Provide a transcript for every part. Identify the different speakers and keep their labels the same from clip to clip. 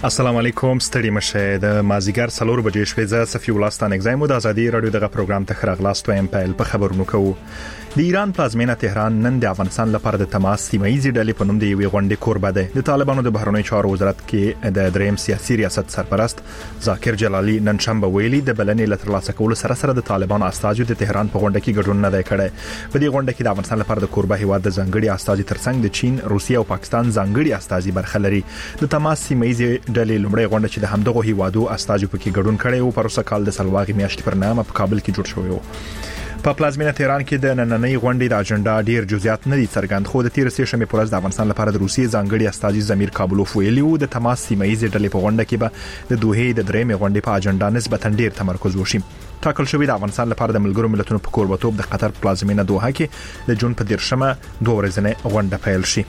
Speaker 1: السلام علیکم ستړي مشه د مازیګر 4 بجې شپې ز صفي ولستان اگزایمو د ازادي رادیو دغه پروګرام ته خراغلاست وایم په خبرونو کوو د ایران پلازمینه تهران نن د افغانستان لپاره د تماس سیمایي ډلې په نوم د یوې غونډې کوربه ده د طالبانو د بهرنی چارو وزارت کې د دریم سیاسي ریاست سرپرست ذاکر جلالی نن شنبه ویلي د بلنې لتر لاسه کول سره د طالبانو استازو د تهران په غونډه کې ګډون نه دی کړی په دې غونډه کې د افغانستان لپاره د کوربه هیواد د ځنګړي استازي ترڅنګ د چین، روسیه او پاکستان ځنګړي استازي برخه لري د تماس سیمایي ډلې لومړی غونډه چې د همدغه هیوادو استازو پکې ګډون کړي او پروسه کال د سلواغي میاشتې پر نامه په کابل کې جوړ شوی و په پلازمینه تهران کې د نننۍ غونډې د اجنډا ډیر جزئیات نه دي څرګند خو د 13 شنبه پر ورځ د افغانستان لپاره د روسیې ځانګړي استازي زمیر کابلوف ویلي و د تماس سیمایي ډلې په غونډه کې به د دوه د درېمې غونډې په اجنډا نسبتا ډیر تمرکز وشي ټاکل شوی د افغانستان لپاره د ملګرو ملتونو په کوربتوب د قطر پلازمینه دوحه کې د جون په 13مه 2 ورځې غونډه پیل شي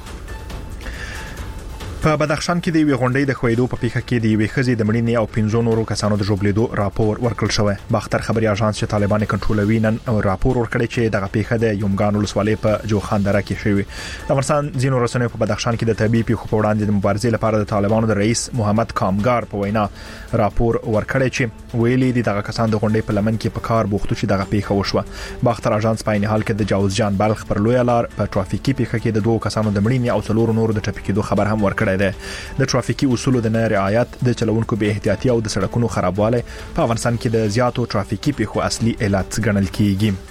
Speaker 1: په بدخشان کې د یوې غونډې د خویدو په پیښه کې د یوې خزې د مړینې او 15 نورو کسانو د ژوبلیدو راپور ورکړل شوی باختر خبري اژانس چې طالبان کنټرولوي نن راپور ورکړی چې دغه پیښه د یومګان ولسوالۍ په جوخاندره کې شوی د افغانستان ځینو رسنیو په بدخشان کې د طبي پیښو په وړاندې د مبارزې لپاره د طالبانو د رئیس محمد کامګار په وینا راپور ورکړی چې ویلي دغه کسان د غونډې په لمن کې په کار بوختو چې دغه پیښه وشوه باختر اژانس په عین حال کې د جاوزجان بلخ پر لوی لار په ټرافیکي پیښه کې د دوه کسانو د مړینې او څلور نورو د ټپي کېدو خبر هم ورکړی د ټرافیکي اصولو د نه رعایت د چلوونکو به احتیاطي او د سړکونو خرابوالی په افغانستان کې د زیاتو ټرافیکي پیښو اصلي علت ګڼل کیږي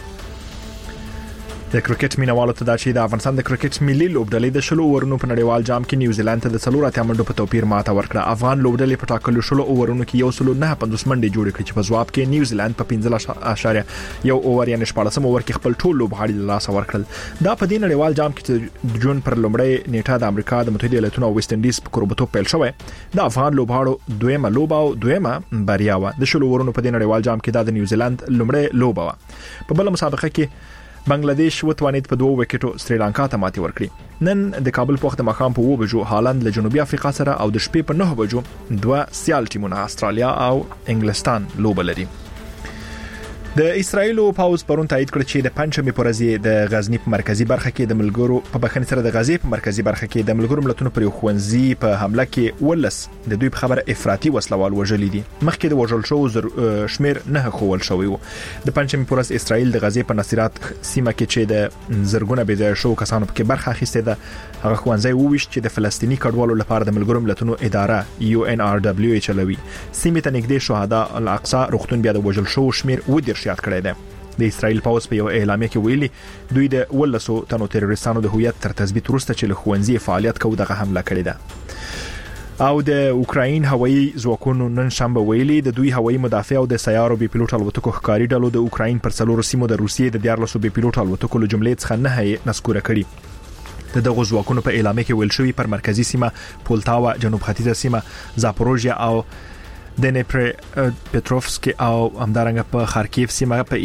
Speaker 1: د کرکټ مینوالو ته دا چې د افغانستان د کرکټ ملي لوبډلې د شلو اورونو په نړیوال جام کې نیوزیلند ته د 4 منډو په توپیر ماته ورکړه افغان لوبډلې په ټاکلو شلو اورونو کې یو سلو نه 50 منډې جوړې کړې چې په ځواب کې نیوزیلند په 15.1 اوور یعنی 14 اوور کې خپل ټول لوبغاړي له لاسه ورکړل دا په دې نړیوال جام کې د جون پر لومړی نیټه د امریکا د متحده ایالاتونو او ویسټ انډیز په کوربتوب پیل شوی د افغان لوبغاړو دویمه لوبه او دویمه بریا و د شلو اورونو په دې نړیوال جام کې د نیوزیلند لومړی لوبه و په بل مسابقه کې بنگلاديش وتوانید په 2 وکټو سریلانکا ته ماتې ورکړي نن د کابل په وخت د مخام په 2 بجو هالند له جنوبي افریقا سره او د شپې په 9 بجو دوه سیال ټیمونه استرالیا او انګلستان لوبه لري د اسرایل پاوز پرون تایید کړ چې د پنځمې پرځې د غزنی په مرکزی برخه کې د ملګرو په بخښنې سره د غزې په مرکزی برخه کې د ملګرو ملتونو پر خوندزي په حمله کې ولس د دوی په خبره افراطي وسلوال وژلي دي مخکې د وژل شو شمیر نه خول شوی و د پنځمې پرځ اسرایل د غزې په نصيرات سیمه کې چې د زرګونه بيځای شو کسانو په برخه اخیسته ده هغه خوندزي وویشت چې د فلسطینی کډوالو لپاره د ملګرو ملتونو اداره UNRWA چلوي سیمه ته نږدې شهدا الاقصی روغتون بیا د وژل شو شمیر ودیر شیات کړی دی د اسرایل پاوز په یو اعلامیه کې ویلي دوی د ولسو تنو تروریستانو د هویت تر تثبیت وروسته چې له خوندزي فعالیت کوي دغه حمله کړې ده او د اوکراین هوایي ځواکونو نن شنبه ویلي د دوی هوایي مدافع او د سیارو بي پيلوټ الوتکو ښکاری ډلو د اوکراین پر څلورو سیمو د روسیې د 14 بي پيلوټ الوتکو له جملې څخه نه هي نسکوره کړي د دغه ځواکونو په اعلامیه کې ویل شوی پر مرکزی سیمه پولتاوا جنوب ختیځه سیمه زاپوروژیا او دنیپر پټروفسکي او همدارنګه په خارکیف سیمه په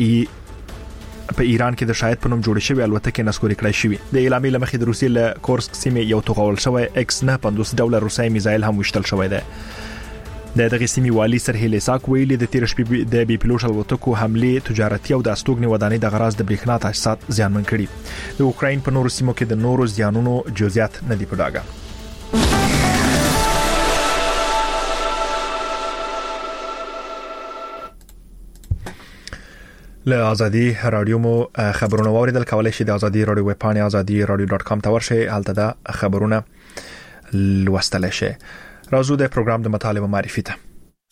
Speaker 1: ایران کې د شاهد په نوم جوړ شوی الوتکې نسکوري کړای شوی د اعلامیې لمخې د روسیې له کورسک سیمه یو توغول شوی X-950 ډول روسي میزایل هم وشتل شوی دی د دغه سیمې والی سرهیل ساک ویلي د 13 شپې د بي پيلوټ الوتکو حمله تجارتي او د استوګنې ودانۍ د غراض د برېښنا تاسیسات زیانمن کړي د اوکراین په نورو سیمو کې د نورو زیانونو جزئیات نه دی پډاګه له ازادي رادیو مو خبرونه واوریدل کولای شئ د ازادي رادیو ویب پاڼه azadi.radio.com ته ورشئ هلته د خبرونه لوستل شئ راځو د پروګرام د مطالبه معرفي ته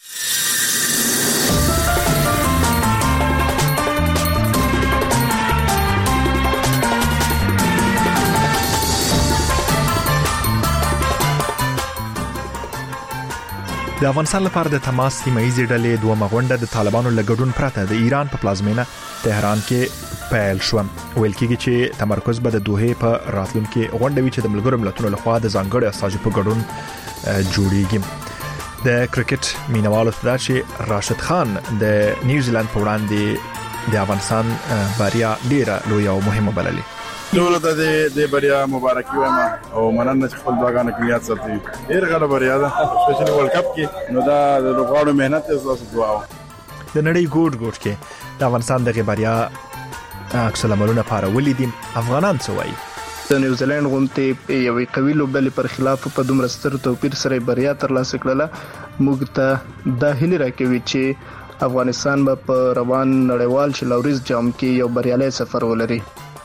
Speaker 1: د افغانستان لپاره د تماس سیمایي ډلې دوه مغونډه د طالبانو لګډون پرته د ایران په پلازمینه تهران کې پیل شو ویل کېږي چې تمرکز به د دوه په راتلونکو غونډه وي چې د ملګرو ملتونو لخوا د ځانګړي استازو په ګډون جوړیږي د کرکټ مینوالو ته چې راشد خان د نیوزیلند په وړاندې د افغانستان بریا ډیره لوی او مهمه بللې
Speaker 2: ټول د بریا مبارکي وایم او مننه چې خپل دعاګانو کې یاد ساتي ډیر غوړه بریا ده سپیشلی ورلد کپ کې نو دا د لوغاړو مهنت تاسو دعا
Speaker 1: د نړۍ ګوټ کې د افغانستان دغه بریا عکس العملونه پاره ولیدي افغانان څه وایي
Speaker 3: د نیوزیلند غونډې یوې قوي لوبډلې پر خلاف په دومره ستر توپیر سره بریا ترلاسه کړله. موږ ته د هیله راکوي چې افغانستان به په روان نړیوال شلوريز جام کې یو بریالي سفر ولري.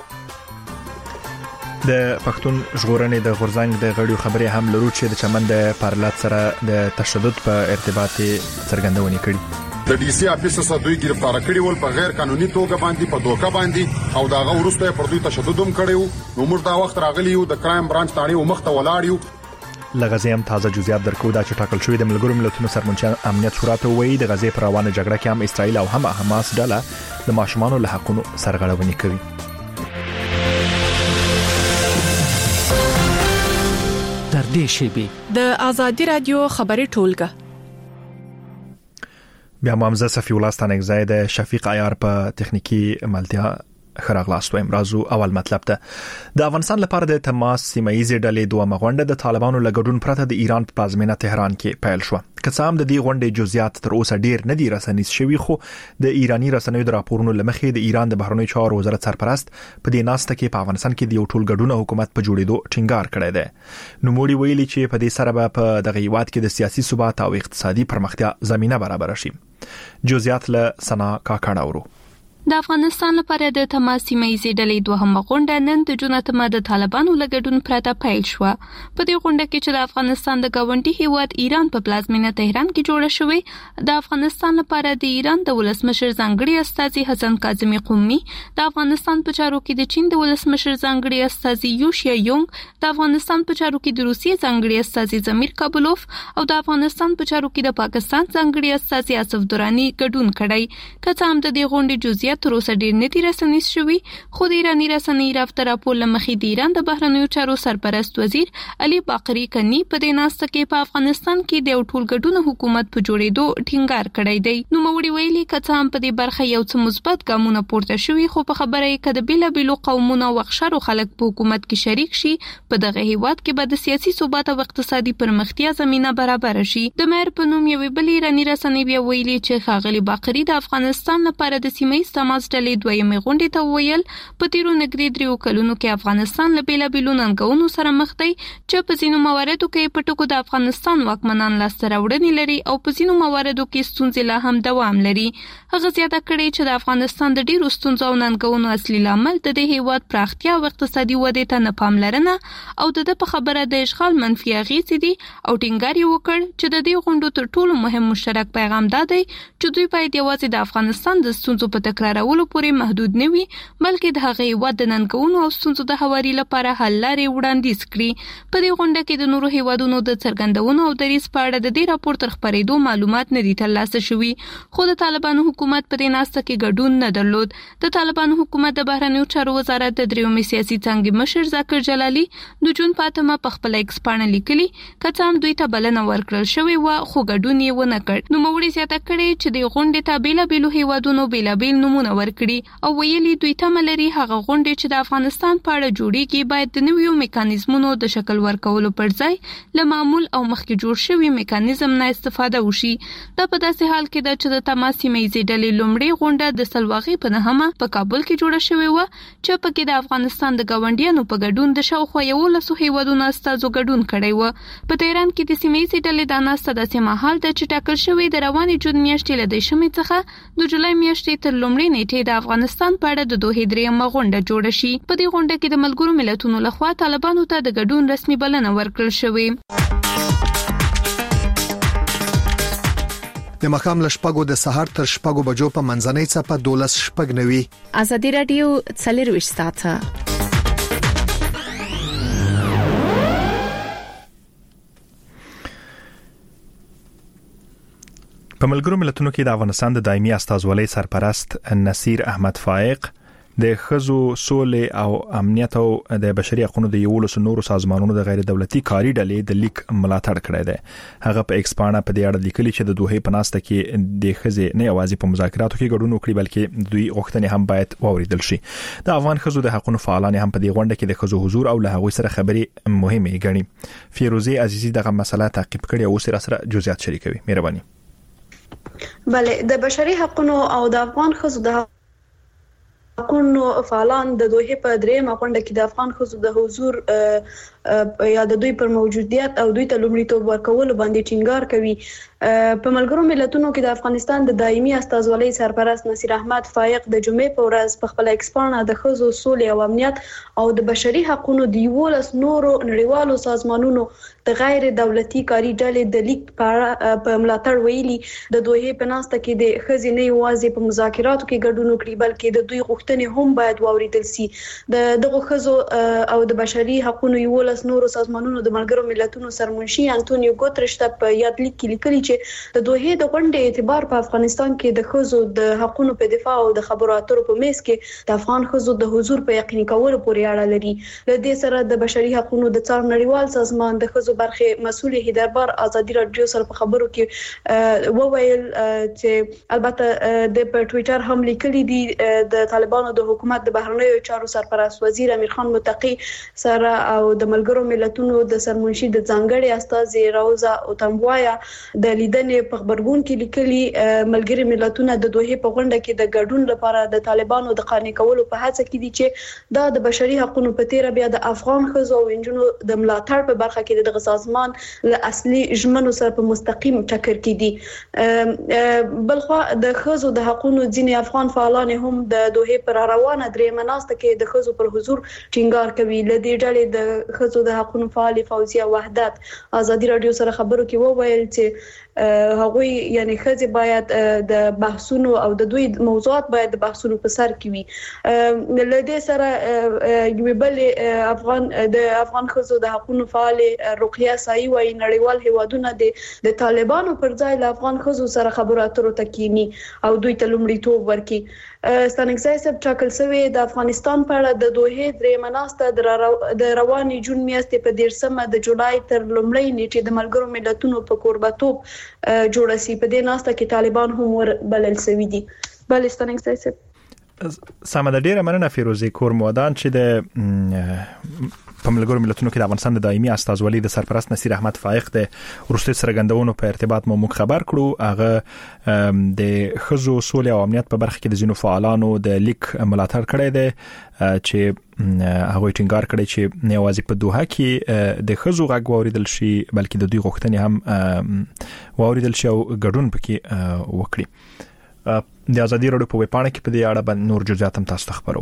Speaker 1: د پښتون ژغورنې د غورځنګ د غړیو خبرې هم لرو چې د چمن د پارلات سره د تشدد په ارتباط څرګندونه کړې.
Speaker 4: د ډي سي افیسر سره دوی گرفتار کړي ول په غیر قانوني توګه باندې په دوکه باندې او داغه ورسته پر دوی تشدد هم کړیو. نو موږ دا وخت راغلی یو د کرایم برانچ تاړي او مخته ولاړ یو.
Speaker 1: لغزه هم تازه جزئیات درکو دا چې ټاکل شوی د ملګرو ملتونو سرمنشي امنیت شورا ته وایي د غزې پر روانه جګړه کې هم اسرائیل او هم حماس ډله د ماشومانو له حقونو سرغړونې کوي.
Speaker 5: در دې شی
Speaker 6: د آزادي رادیو خبري ټولګه
Speaker 1: بیا مامزه صفی الله ستانګزای د شفیق عیار په تخنیکی ملتیا خراغلاست و امرازو اول مطلب ته د افغانستان لپاره د تماس سیمایي ډلې دوه مغونډه د طالبانو لګډون پرته د ایران په پازمینه تهران کې پیل شو. کڅام د دې غونډې جزئیات تر اوسه ډیر نه دي رسنیز شوی خو د ایرانی رسنیو د راپورونو لمخې د ایران د بهرنیو چارو وزارت سرپرست په دې ناسته کې په افغانستان کې د یو ټولګډون حکومت په جوړېدو ټینګار کړی دی. نو موړي ویلي چې په دې سره په دغه هیواد کې د سیاسي ثبات او اقتصادي پرمختیا زمينه برابر شي. جزئیات له سنا کاکړه ورو.
Speaker 7: د افغانستان لپاره د تماس سیمایي ډلې دوهمه غونډه نن د جون اتمه د طالبانو لګډون پرته پیل شو. په دې غونډه کې چې د افغانستان د گاونډي هیواد ایران په پلازمینه تهران کې جوړه شوې، د افغانستان لپاره د ایران د ولسمشر ځانګړي استازي حسن کاظمي قومي، د افغانستان په چارو کې د چین د ولسمشر ځانګړي استازي یوشیا یونګ، د افغانستان په چارو کې د روسیې ځانګړي استازي زمیر کابلوف او د افغانستان په چارو کې د پاکستان ځانګړي استازي اسف دورانی ګډون کړی. کله هم د دې غونډې جزئیات تر اوسه ډیر نه دي رسنیز شوي، خو د ایرانی رسنۍ رافته راپور لمخې د ایران د بهرنیو چارو سرپرست وزیر علي باقری کني په دې ناسته کې په افغانستان کې د ټولګډون حکومت په جوړېدو ټینګار کړی دی. نو موړي ویلي کڅه هم په دې برخه یو څه مثبت ګامونه پورته شوي، خو په خبره یې کده بیلابیلو قومونو او اقشارو خلک په حکومت کې شریک شي، په دغه هیواد کې به د سیاسي ثبات او اقتصادي پرمختیا زمينه برابر شي. د مېر په نوم یو بل ایرانی رسنۍ بیا ویلي چې خاغلی باقری د افغانستان لپاره د سیمې تماس ډلې دویمې غونډې ته ویل په تیرو نږدې 3 کلونو کې افغانستان له بیلابیلو ننګونو سره مخ دی چې په ځینو مواردو کې په ټکو د افغانستان واکمنان لاسته راوړنې لري او په ځینو مواردو کې ستونزې لا هم دوام لري. هغه زیاته کړې چې د افغانستان د ډیرو ستونزو او ننګونو اصلي لامل د دې هیواد پراختیا او اقتصادي ودې ته نه پاملرنه او د په خبره د اشغال منفي اغېزې دي او ټینګار یې وکړ چې د دې غونډو تر ټولو مهم مشترک پیغام دا دی چې دوی باید یوازې د افغانستان د ستونزو په تکرارولو پورې محدود نه وي، بلکې د هغه هیواد د ننګونو او ستونزو د هواري لپاره حل لارې وړاندیز کړي. په دې غونډه کې د نورو هیوادونو د څرګندونو او دریځ په اړه د دې راپور تر خبرېدو معلومات نه دي ترلاسه شوي، خو د طالبانو حکومت په دې ناسته کې ګډون نه درلود. د طالبانو حکومت د بهرنیو چارو وزارت د دریومې سیاسي څانګې مشر ذاکر جلالي د جون په اتمه په خپل ایکس پاڼه لیکلي کڅه هم دوی ته بلنه ورکړل شوې و، خو ګډون یې ونه کړ. نو موړي زیاته کړې چې د غونډې ته بیلابیلو هیوادونو بیلابیل نمونه ورکړي او ویلي دوی تمه لري هغه غونډې چې د افغانستان په اړه جوړیږي باید د نویو میکانیزمونو د شکل ورکولو پر ځای له معمول او مخکې جوړ شوی میکانیزم نه استفاده وشي. دا په داسې حال کې ده چې د تماس سیمایي ډلې لومړی غونډه د سلواغي په نهمه په کابل کې جوړه شوې و چې پکې د افغانستان د ګاونډیانو په ګډون د شاوخوا 11 هیوادونو استازو ګډون کړی و. په تهران کې د سیمایي ډلې د ناسته داسې مهال ده چې ټاکل شوی د روانې جون میاشتې له دشمې څخه د جولای میاشتې تر لومړۍ نیټې د افغانستان په اړه د دوه درېمه غونډه جوړه شي. په دې غونډه کې د ملګرو ملتونو لخوا طالبانو ته د ګډون رسمي بلنه ورکړل شوې.
Speaker 8: د مخام لشپګو د سحر تر شپګو بجو په منځنۍ څپه 12 شپګ نوي.
Speaker 6: آزادي رادیو 24 ساعته.
Speaker 1: په ملګرو ملتونو کې د افغانستان د دایمي استازولۍ سرپرست نصیر احمد فائق د خزو سولې او امنیت او د بشري حقوقو د یولس نورو سازمانونو د غیر دولتي کاري ډلې د لیک ملاتړ کړی دی. هغه په ایکس پاڼه په دې اړه لیکلي چې د دوه په ناسته کې د خزې نه یوازې په مذاکراتو کې ګډون وکړي بلکې دوی غوښتنې هم باید واوریدل شي. د افغان خزو د حقوقو فعالان هم په دې غونډه کې د خزو حضور او له هغوی سره خبرې مهمه ګڼي. فیروزه عزیزی دغه مسله تعقیب کړي او سره جزئیات شریکوي. مهرباني.
Speaker 9: بله د بشري حقوقو او د افغان خزو د حقونو فعالان د دوه په درېمه غونډه کې د افغان ښځو د حضور یا د دوی پر موجودیت او دوی ته لومړیتوب ورکول باندې ټینګار کوي. په ملګرو ملتونو کې د افغانستان د دایمي استازولۍ سرپرست نصیر احمد فائق د جمعې په ورځ په خپل ایکسپانه د ښځو سولې او امنیت او د بشري حقوقو د 11 نورو نړیوالو سازمانونو د غیر دولتي کاري ډلې د لیک په ملاتړ ویلي د دوه په ناسته کې د ښځې نه یوازې په مذاکراتو کې ګډون وکړي بلکې د دوی غوښتنې هم باید واوریدل شي. دغه ښځو او د بشري حقوقو 11 نورو سازمانونو د ملګرو ملتونو سرمنشي انټونیو ګوترش ته په یاد لیک کې لیکلي چې د دوه د غونډې اعتبار په افغانستان کې د ښځو د حقوقو په دفاع او د خبرو اترو په میز کې د افغان ښځو د حضور په یقیني کولو پورې اړه لري. له دې سره د بشري حقوقو د څار نړیوال سازمان د ښځو برخه مسؤل هیدربار ازادي رادیو سره په خبرو کې وویل چې البته د په ټوئیټر هم لیکلي دي د طالبانو د حکومت د بهرنیو چارو سرپرست وزیر امیر خان متقی سره او د ملګرو ملتونو د سرمنشي د ځانګړي استاذ روزا اوتمبوایا د لیدنې په خبرګون کې لیکلي ملګری ملتونه د دوه په غونډه کې د ګډون لپاره د طالبانو د قانع کولو په هڅه کې دي چې دا د بشري حقوقو په تیر بیا د افغان ښځو او انجونو د ملاتړ په برخه کې د سازمان له اصلي ژمنو سره په مستقیم ټکر کې دي. بلخو د ښځو د حقوقو ځینې افغان فعالان هم د دوه پر روانه درې مناسته کې د ښځو پر حضور ټینګار کوي. له دې ډلې د ښځو د حقوقو فعال فوزیه وحدت ازادي رادیو سره خبرو کې وویل چې هغوی یعنی ښځې باید د بحثونو او د دوی موضوعات باید د بحثونو په سر کې وي. له دې سره یو بل افغان ښځو د حقوقو فعال رقیه سایي وايي نړیوال هیوادونه د طالبانو پر ځای له افغان ښځو سره خبرو اترو تکینی او دوی ته لومړیتوب ورکړي. ستانکزای صاحب ټاکل شوی د افغانستان په اړه د دوه درې مناسته د رواني جون میاشتې په 13 د جولای تر لومړۍ نیټې د ملګرو ملتونو په کوربتوب جوړ شي. په دې ناسته کې طالبان هم وربلل شوی دي. بل ستانکزای صاحب
Speaker 1: سمه ډیره مننه فیروزی کورمودان چې د په ملګرو ملتونو کې د افغانستان د دایمي استازولۍ د سرپرست نصیر احمد فائق د وروستي سرګندونو په ارتباط مو خبر کړو. هغه د ښځو سولې او امنیت په برخه کې د ځینو فعالانو د لیک ملاتړ کړی دی چې هغه ټینګار کړی چې نه یوازې په دوحه کې د ښځو غږ واوریدل شي بلکې د دوی غوښتنې هم واوریدل شي او ګډون پکې وکړي. د ازادي رادیو په ویبپاڼه کې په دې اړه باندې نور جزئیات هم تاسو ته خبرو.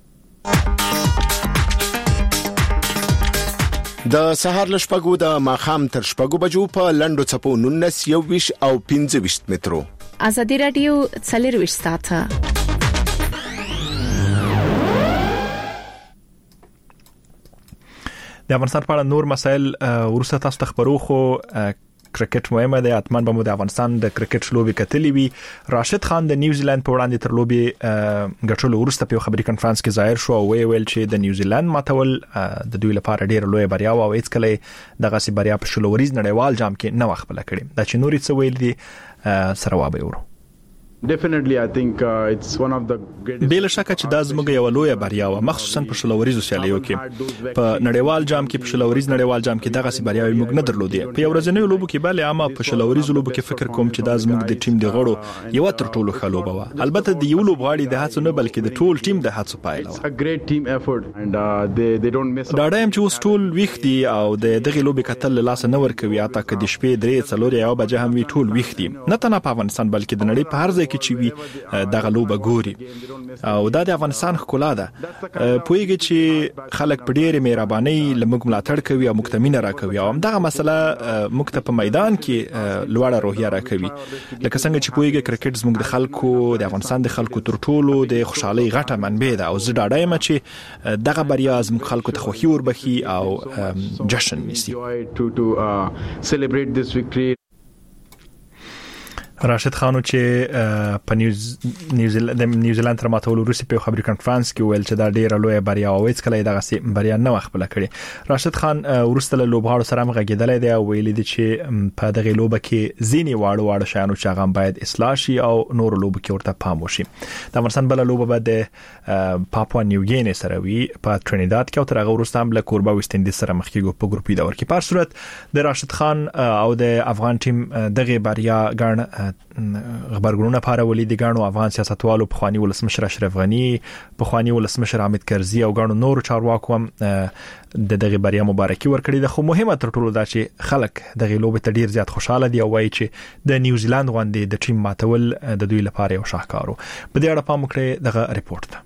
Speaker 10: د سهار لشپګو د ماخام تر شپګو بجو په لندو چپو 19 21 او 25 مترو.
Speaker 6: ازادي رادیو 24 ساعته.
Speaker 1: د افغانستان په اړه نور مسایل ورسته تاسو ته خبرو. خو کرکټ مهمه ده. اتمن به مو د افغانستان د کرکټ لوبي کتلې وي. راشد خان د نیوزیلند په وړاندې تر لوبي غټلو ورسته په خبري کانفرنس کې ظاهر شو او ویل چې د نیوزیلند ماتول د دوی لپاره ډیر لوی بریا او هیڅ کله دغه سي بریا په شلوريز نړیوال جام کې نه وخت بل کړي. دا چې نوري څه ویل دي سره وابه ورو.
Speaker 2: Definitely, I think it's one of the greatest.
Speaker 1: بل شک چې دا زموږ یو لوی بریا و مخصوصا په شلوريزو سیالیو کې په نړیوال جام کې په شلوريز نړیوال جام کې دغه سي بریا موږ نه درلودې. په یو ورځنیو لوبو کې bale عامه په شلوريزو لوبو کې فکر کوم چې دا زموږ د ټیم د غړو یو تر ټولو ښه لوبه و. البته د یو لوبغاړي د هڅو نه بلکې د ټول ټیم د هڅو پایله و.
Speaker 2: A great team effort and they don't miss.
Speaker 1: دا ډایم چې ټول ویختي او د دغه لوبي کتل لاس نه ورکوي اته کې د شپې 3:00 یا بجه هم وی ټول ویختي نه تنه په افغانستان بلکې د نړۍ په هر ځای کې چې وی دغه لوبه ګوري او دا د افغانستان ښکلا ده. پوهیږي چې خلک په ډېرې مهرباني لمګ ملاتړ کوي او مکتمینه راکوي او همدغه مسله مکتب په میدان کې لوړه روحیه راکوي. لکه څنګه چې پوهیږي کرکټ زموږ د خلکو د افغانستان د خلکو تر ټولو د خوشحالي غټه منبع ده او زه ډاډه یم چې دغه بریا زموږ خلکو ته خوښي وربخي او جشن نیسي.
Speaker 2: Celebrate this victory.
Speaker 1: راشد خانو چې په نیوزیلند تر ماتولو وروسته په خبري کانفرنس کې ویل چې دا ډیره لوی بریا او هیڅ کله دغه سي بریا نه خپل کړي. راشد خان ورسته له لوبغاړو سره مغږیدل دی او ویل دي چې په دغه لوبه کې زینی واړو شایانو چې هغه باید اصلاح شي او نور لوبو کې ورته پام وشي. د افغانستان بل لوبه بعد پاپوا نیو ګینی سره وی په ترینیداد کې او تر هغه وروسته هم له کوربا ویسټ انډیز سره مخ کېږي په ګروپي دور کې. په صورت د راشد خان او د افغان ټیم دغه بریا ګڼ خبرګونونه پارولې د غاڼو افغان سیاستوالو په خواني ولسمشر اشرف غنی په خواني ولسمشر حامد کرزي او غاڼو نور چارواکو د دغه بریا مبارکي ورکړي ده. خو مهمه تر ټولو دا چې خلک دغه لوبه ته ډیر زیات خوشاله دي او وایي چې د نیوزیلند غونډې د ټیم ماتول د دوی لپاره یو شاهکارو. په دې اړه پام وکړئ دغه ریپورت ته.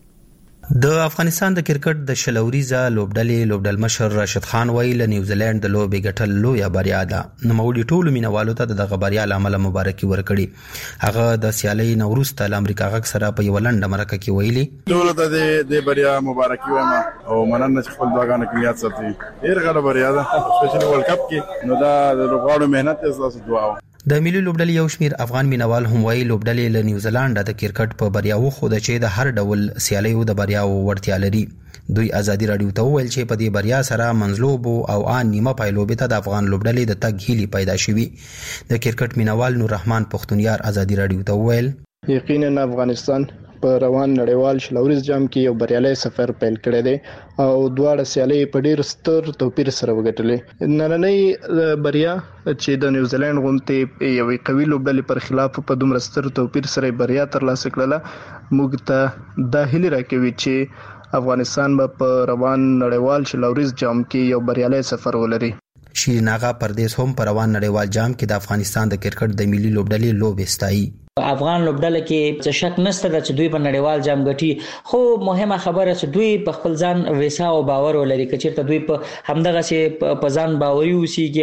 Speaker 11: د افغانستان د کرکټ د شلوريزه لوبډل مشر راشد خان ویل نیوزیلند د لوبې ګټل لویه بریا ده. نوموړي ټولو مینوالو ته دغه بریا لامل مبارکي ورکړي. هغه د سیالي نوروز ته امریکا غږ سره په یو لنډه مرکه کې ویلي
Speaker 2: ټول ته د بریا مبارکي وایم او مننه چې خپل دغه کلیات ساتي. ډیر غوړه بریا ده سپیشلی ورلد کپ کې. نو دا د لوبغاړو مهنت تاسو دعا
Speaker 11: د ملي لوبډلې یو شمیر افغان مینوال هم وایي لوبډلې له نیوزیلند د کرکټ په بریاو خو د چې د هر ډول سیالیو د بریاو ورتیا لري. دوی ازادي رادیو ته ویل چې په دې بریا سره منځلوب او ان نیمه پایلوبې ته د افغان لوبډلې د تګ هیلي پیدا شوي. د کرکټ مینوال نور رحمان پختونیار ازادي رادیو ته ویل
Speaker 3: یقینا افغانستان په روان نړیوال شلوريز جام کې یو بریالي سفر پیل کړی دی او دواړه سیالي په ډیر ستر توپیر سره وګټلې. نننۍ بریا چې د نیوزیلند غونډې یو قوي لوبډلې پر خلاف په دومره ستر توپیر سره بریا ترلاسه کړله موږ ته د هیله راکوي چې افغانستان په روان نړیوال شلوريز جام کې یو بریالي سفر ولري.
Speaker 11: شیرین آغا پردیس هم پر روان نړیوال جام کې د افغانستان د کرکټ د ملي لوبډلې لوبې ستایي.
Speaker 12: افغان لوبډله کې څه شک نشته چې دوی په نړیوال جام ګټي. خو مهمه خبره چې دوی په خپل ځان ویسا او باور ولري. کچېرته دوی په همدغه چې په ځان باوري اوسېږي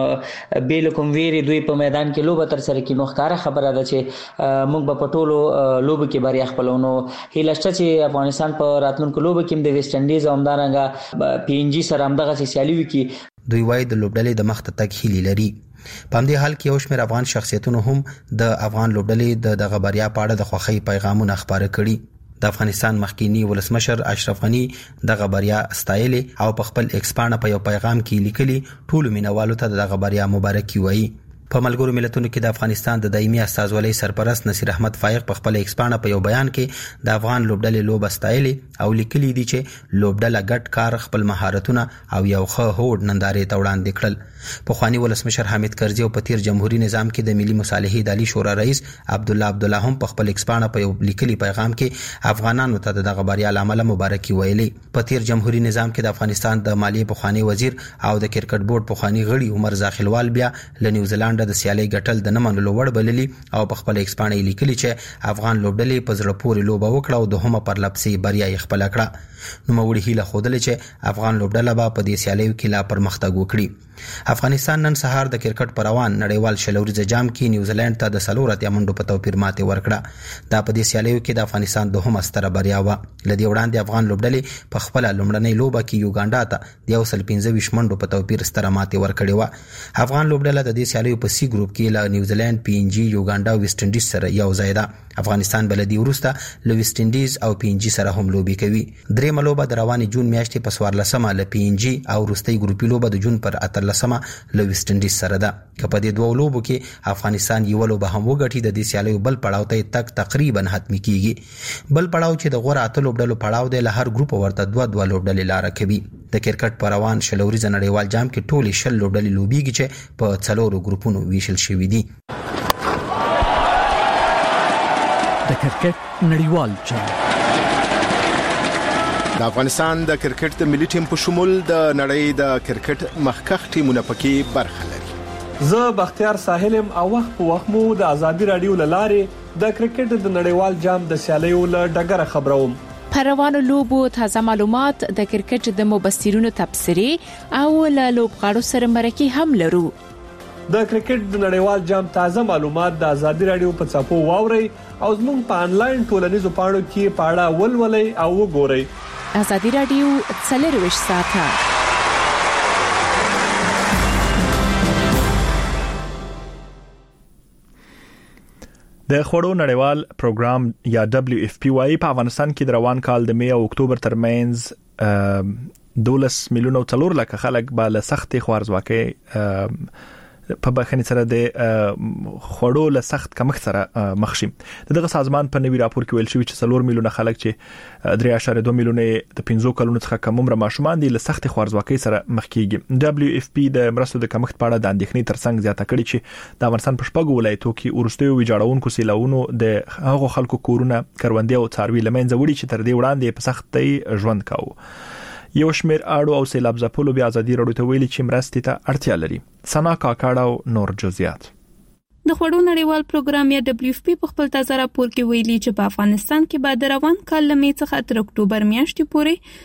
Speaker 12: او بیل کوم ویری دوی په میدان کې لوبه تر سره کې نو ښکاره خبره ده چې موږ په ټولو لوبو کې بریا خپلونو. هیله شته چې افغانستان په راتلونکو لوبو کې د ویسټ انډیز او همدارنګه پی ان جی سره همدغه سیالي وکړي.
Speaker 11: دوی وايي د لوبډلې د مخ ته تګ هیلې لري. په دې حال کې یو شمېر افغان شخصیتونو هم د افغان لوبډلې دغه بریا په اړه د خوښۍ پیغامونه خپاره کړي. د افغانستان مخکینی ولسمشر اشرف غنی دغه بریا ستایلې او په خپل ایکس پاڼه په یو پیغام کې لیکلي ټول مینوالو ته دغه بریا مبارکي وایي. په ملګرو ملتونو کې د افغانستان د دایمي استازولۍ سرپرست نصیر احمد فایق په خپل ایکس پاڼه په یو بیان کې د افغان لوبډلې لوبه ستایلې او لیکلي دي چې لوبډله ګډ کار خپل مهارتونه او یو ښه هوډ نندارې ته وړاندې کړل. په خواني ولسمشر حامد کرزي او په تیر جمهوریت نظام کې د ملي مصالحې د عالی شورا رئیس عبد الله هم په خپل ایکس پاڼه په یو لیکلي پیغام کې افغانانو ته دغه بریا لامل مبارکي ویلې. په تیر جمهوریت نظام کې د افغانستان د مالیې په خواني وزیر او د کرکټ بورډ په خواني غړي عمر زاخلوال بیا له نیوزیلند د سیالي ګټل د نه منلو وړ بللي او په خپل ایکس پاڼه لیکلي چې افغان لوبډلې په زړه پورې لوبه وکړه او د همه پر لپسې بریا یې خپل کړه. نو موږ هیله خوده چې افغان لوبډله به په دې سیالیو کې لا پرمختګ وکړي. افغانستان نن سهار د کرکټ پر روان نړیوال شلوريزه جام کې نیوزیلند ته د 4 منډو په توپیر ماته ورکړه. دا په دې سیالیو کې د افغانستان دوهمه ستره بریا و. لدی وړاندې افغان لوبډلې په خپل لومړنۍ لوبه کې یوګانډا ته د 125 منډو په توپیر ستره ماته ورکړې و. افغان لوبډله د دې سیالیو په سی ګروپ کې له نیوزیلند پی ان جی یوګانډا او ویسټ انډیز سره یو ځای ده. افغانستان بلدی ورسته له ویسټ انډیز او پی ان جی سره هم لوبي کوي. درېمه لوبه د رواني جون میاشتې په 14مه له پی ان جی او وروستۍ ګروپي لوبه د جون پر 18مه له ویسټ انډیز سره ده. په دې دوه لوبو کې افغانستان یو لوبه هم وګټي د دې سیالیو بل پړاو ته تک تقریبا حتمی کیږي. بل پړاو چې د غوړه اته لوبډلو پړاو دی له هر ګروپ ورته دوه لوبډلې لار کوي. د کرکټ پر روان شلوريزه نړیوال جام کې ټول شل لوبډلې لوبيږي چې په 4 ګروپونو ویشل شوي دي.
Speaker 5: د کرکټ نړیوال جام
Speaker 10: د افغانستان د کرکټ د ملي ټیم په شمول د نړۍ د کرکټ مخکخ ټیمونه پکې برخه لري.
Speaker 13: زه بختیار ساحلم او وخت په وخت مو د ازادي رادیو لاره د کرکټ د نړیوال جام د سیالیو له ډګره خبروم.
Speaker 6: پر روانو لوبو تازه معلومات د کرکټ د مبصرینو تبصرې او له لوبغاړو سره مرکه هم لرو.
Speaker 13: د کرکټ د نړیوال جام تازه معلومات د ازادي رادیو په چاپو واوري او زموږ په انلاین ټولنیزو پاڼو کې پاړه ولولئ او وګورئ.
Speaker 6: ازادي رادیو 24 ساعته.
Speaker 1: د خوړو نړیوال پروګرام یا WFP په افغانستان کې د روان کال د می او اکتوبر ترمنځ 12 میلیون او 4 لک خلک به له سختې خوارزواکۍ په بخښنې سره د خوړو له سخت کمښت سره مخ شي. دغه سازمان په نوي راپور کې ویل شوی چې 4 میلیونه خلک چې 3.2 میلیونه د 15 کلونو څخه کم عمر ماشومان دي له سخت خوارځواکۍ سره مخ کیږي. WFP د مرستو د کمښت په اړه د اندېښنې ترڅنګ زیاته کړې چې د افغانستان په شپږو ولایتونو کې ورستیو ویجاړونکو سیلاونو د هغو خلکو کورونه کروندې او څاروي لمنځه وړي چې تر دې وړاندې په سختۍ ژوند کاوه. یو شمیر اړو او سیلاب ځپلو بیا ازادي راډیو ته ویلي چې مرستې ته اړتیا لري. سنا کاکاړه او نور جزئیات.
Speaker 7: د خوړو نړیوال پروګرام یا WFP په خپل تازه راپور کې ویلي چې په افغانستان کې بعد روان کال لمې څخه تر اکتوبر میاشتې پورې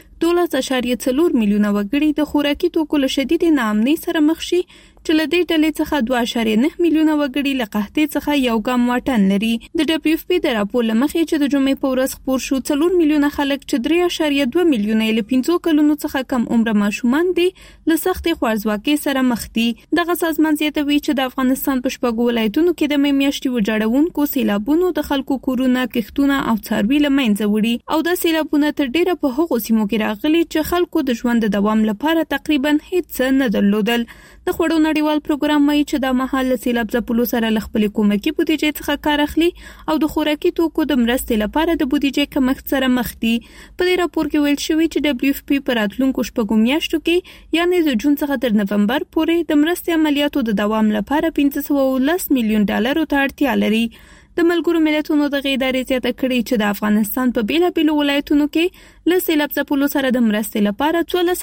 Speaker 7: 12.4 میلیونه وګړي د خوراکي توکو له شدید ناامنۍ سره مخ شي چې له دې ډلې څخه 2.9 میلیونه وګړي له قحطۍ څخه یو ګام واټن لري. د WFP د راپور لمخې چې د جمعې په ورځ خبر شو 4 میلیونه خلک چې 3.2 میلیونه له 15 کلونو څخه کم عمر ماشومان دي له سختې خوارځواکۍ سره مخ دي. دغه سازمان زیاتوي چې د افغانستان په شپږو ولایتونو کې د میاشتې وجاړونکو سیلابونو د خلکو کورونه کښتونه او څاروي لمنځه وړي او د سیلابونو تر ډیره په هغو سیمو کې راغلي چې خلکو د ژوند د دوام لپاره تقریبا هیڅ نه درلودل. د خوړو نړیوال پروګرام وايي چې د مهال سیلاب ځپلو سره ل خپل کومکي بودیجې څخه کار اخلي او د خوراکي توکو د مرستې لپاره د بودیجې کمښت سره مخ دي. په دې راپور کې ویل شوی چې WFP په راتلونکو شپږو میاشتو کې یعنی د جون څخه تر نومبر پورې د مرستې عملیاتو د دوام لپاره 510 میلیون ډالر ته اړتیا لري. د ملګرو ملتونو د ادارې زیاته کړې چې د افغانستان په بیلابیلو ولایتونو کې له سیلاب ځپلو سره د مرستې لپاره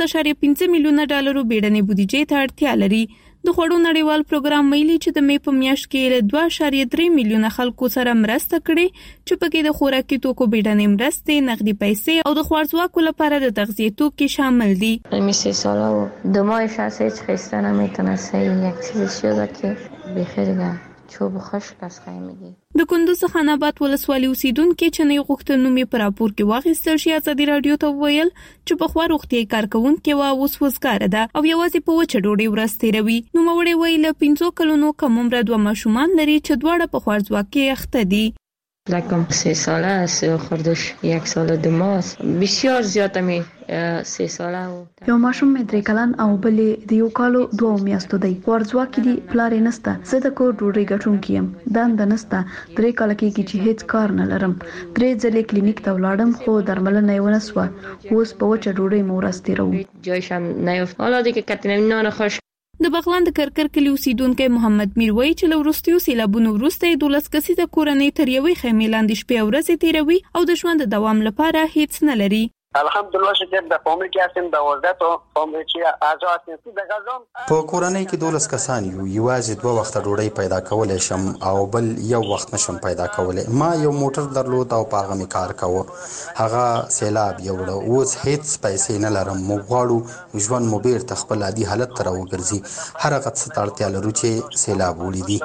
Speaker 7: 14.5 میلیونه ډالر بیړنۍ بودیجې ته اړتیا لري. د خوړو نړیوال پروګرام ویلي چې د مې په میاشت کې له 2.3 میلیونه خلکو سره مرسته کړې چې پکې د خوراکي توکو بیړنۍ مرستې، نقدي پیسې او د خوارځواکو لپاره د تغذیه توکي شامل دي.
Speaker 14: می 3 ساله و 2 ماهش هست هیچ خسته نمیتونه سه یک چیزی شده که بخیر چوب خشک از خیمگی.
Speaker 7: د کندوز خاناباد ولسوالۍ اوسیدونکو چې نه غوښتنو می پر راپور کې واغستل شي ازادي رادیو ته ویل چې په خوا روغتي کارکونکو وا اوس وزګار ده او یوازې په وچه ډوډۍ ورسته روي. نو موري ویل 15 کلونو کم عمر دوه ماشومان لري چې دواړه په خوارځواکۍ اخته دي.
Speaker 14: لکم 3 ساله است، خردش 1 سال و 2 ماه، بسیار زیاده می 3 ساله و
Speaker 9: یو ماشوم مې 3 کلن او بلې د 1 کال 2 میاشتو دی. ورځواکې دي پلار نسته، زه د کور ډوډۍ ګټونکی یم، دند نسته، 3 کال کېږي چې هیڅ کار نه لرم. 3 ځلې کلینیک ته ولاړم خو درملنه یې ونه سوه. اوس په وچه ډوډۍ مو ورستېرو.
Speaker 14: جایشم نیفت. حالا دیگه کتنه نان خوش.
Speaker 7: د بغلان د کرکر کلی اوسیدونکو محمد میر وایي چې له وروستیو سیلابونو وروسته 12 کسیزه کورنۍ تر یوې خیمې لاندې شپې او ورځې تیروي او د ژوند د دوام لپاره هیڅ نه لري.
Speaker 15: الحمدلله چې د فامیل کې هستیم 12 تا فامیل چې اعضا هستیم د غزام
Speaker 11: په کورنۍ کې 12 کسان یو یوازې 2 وخت ډوډۍ پیدا کولای شم او بل یو وخت نشم پیدا کولای. ما یو موټر درلود او په هغه می کار کاوه. هغه سیلاب یوړ اوس هیڅ پیسې نه لرم. مو غواړو ژوند مو بیرته خپل عادي حالت ته راوګرځي. هر هغه څه اړتیا لرو چې سیلاب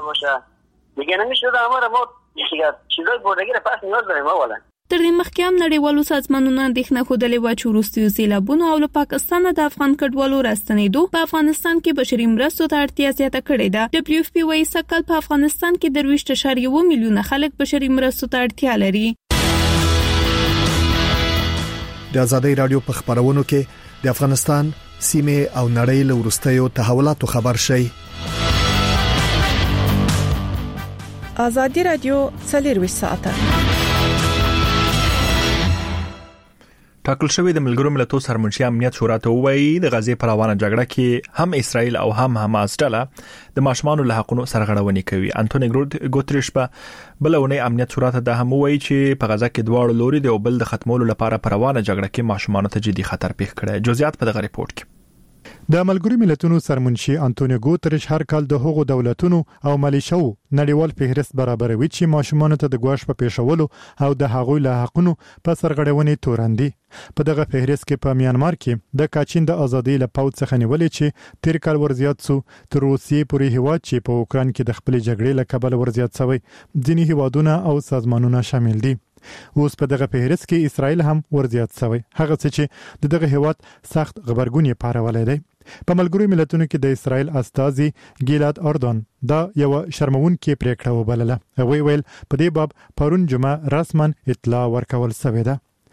Speaker 11: ولیدي.
Speaker 15: دیگه نمیشه د امر ما چیزای بردگی پس نیاز داریم اولا.
Speaker 7: تر دې مخکې هم نړیوالو سازمانونو اندېښنه ښودلې وه چې وروستیو سیلابونو او له پاکستانه د افغان کډوالو راستنېدو په افغانستان کې بشري مرستو ته اړتیا زیاته کړې ده. WFP وايي سږ کال په افغانستان کې 23.1 میلیونه خلک بشري مرستو ته اړتیا لري.
Speaker 8: د ازادي رادیو په خبرونو کې د افغانستان سیمه او نړۍ له وروستیو تحولاتو خبر شي.
Speaker 16: ازادي رادیو 24 ساعته
Speaker 1: ټاکل شوی د ملګرو ملتونو سرمنشي امنیت شورا ته وایي د غزې پر روانه جګړه کې هم اسرائیل او هم حماس ډله د ماشومانو له حقونو سرغړونې کوي. انټونی ګوتریش په بلونه امنیت شورا ته د هم وایي چې په غزه کې دواړو لوري د بل د ختمولو لپاره پر روانه جګړه کې ماشومانو ته جدي خطر پیښ کړی. جزئیات په دغه ریپورت کې.
Speaker 17: د ملګرو ملتونو سرمنشي انټونی ګوتریش هر کال د هغو دولتونو او ملیشو نړیوال فهرست برابروي چې ماشومانو ته د ګواښ په پیښولو او د هغوی له حقونو په سرغړونې تورندي. په دغه فهرست کې په میانمار کې د کاچین د ازادۍ له پاوڅ څخه نیولې چې تیر کال ورزيات سو تر روسیې پورې هیواد چې په اوکران کې د خپل جګړې له کبل ورزيات شوی ځینې هیوادونه او سازمانونه شامل دي. اوس په دغه فهرست کې اسرائیل هم ورزيات شوی. هغه څه چې دغه هیواد سخت خبرګونی پارولای دی. په ملګرو ملتونو کې د اسرائیل استازي ګیلاد اردن دا یو شرمونکې پریکړه وبلله. هغه ویل په دې باب پرون جمعه رسما اطلاع ورکول شوې ده.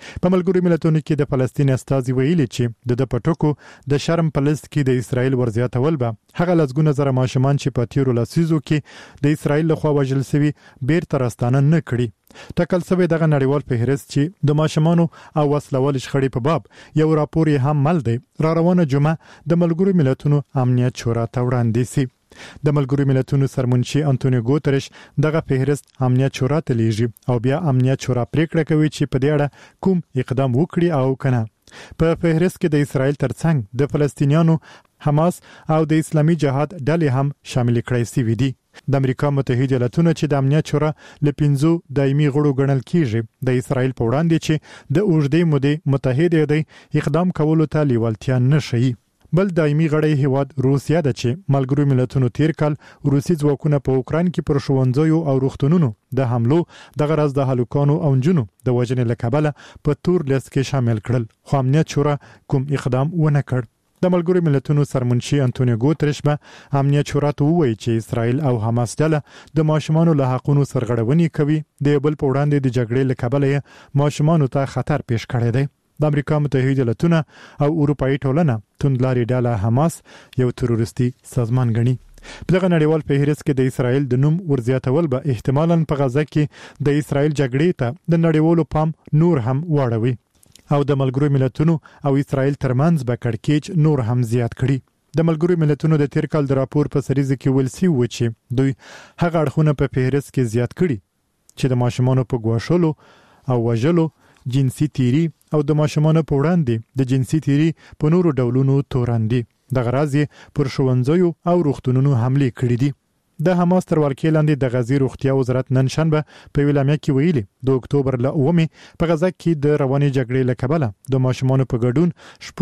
Speaker 17: په ملګرو ملتونو کې د فلسطین استازي ویلي چې د پټکو د شرم په لست کې د اسرایل ورزياتول به هغه لزګونه زره ماشومان چې په تیرو لسیزو کې د اسرایل لخوا وژل شوي بیرته راستانه نه کړي. ټاکل شوی دغه نړیوال فهرست چې د ماشومانو او وسلوال شخړې په باب یو راپور یې هم مل دی را روانه جمعه د ملګرو ملتونو امنیت شورا ته وړاندې شي. د ملګرو ملتونو سرمنشي انټونیو ګوتریش دغه فهرست امنیت شورا ته لیږي او بیا امنیت شورا پریکړه کوي چې په دې اړه کوم اقدام وکړي او کنه. په فهرست کې د اسرایل ترڅنګ د فلسطینیانو، حماس او د اسلامي جهاد ډلې هم شامل کړي سوي دي. د امریکا متحده ایالاتونو چې د امنیت شورا ل 15 دایمي غړو ګڼل کیږي د اسرایل په وړاندې چې د اوږدې مودې متحده دی اقدام کولو ته لیوالتیا نشي. بل دایمي غړی هیواد روسیا د چې ملګرو ملتونو تیر کال روسي ځواکونه په اوکران کې پر ښوونځیو او روغتونونو د حملو د غرض د هلکانو او جنونو د وژنې لکبله په تور لیست کې شامل کړل، خو امنیت شورا کوم اقدام ونه کړ. د ملګرو ملتونو سرمنشي انټونیو ګوتریش به امنیت شورا ته وویل چې اسرایل او حماس ډله د ماشومانو له حقونو سرغړونې کوي، د بل په وړاندې د جګړې لکبله ماشومانو ته خطر پیښ کړی دی. د امریکا متحده ایالاتونه او اروپאי ټولنه توندلاري ډله حماس یو تروریستي سازمان ګڼي. په دغه نړیوال فهرست کې د اسرایل د نوم ورزياتول به احتمالاً په غزه کې د اسرایل جګړې ته د نړیوالو پام نور هم واړوي او د ملګرو ملتونو او اسرایل ترمنځ به کړکېچ نور هم زیات کړي. د ملګرو ملتونو د تیر کال د راپور په سریزه کې ویل شوی و چې دوی هغه اړخونه په فهرست کې زیات کړي چې د ماشومانو په ګواښلو او وژلو، جنسي تیری او د ماشومانو په وړاندې د جنسي تیری په نورو ډولونو توراندي. د غرازي پر ښوونځیو او روغتونونو حمله کړې دي. د حماس تر ولکې لاندې د غزي روغتیا وزارت نن شنبه په ویلامیا کې ویلي د اکتوبر ل 9 په غزه کې د رواني جګړې لکبله د ماشومانو په ګډون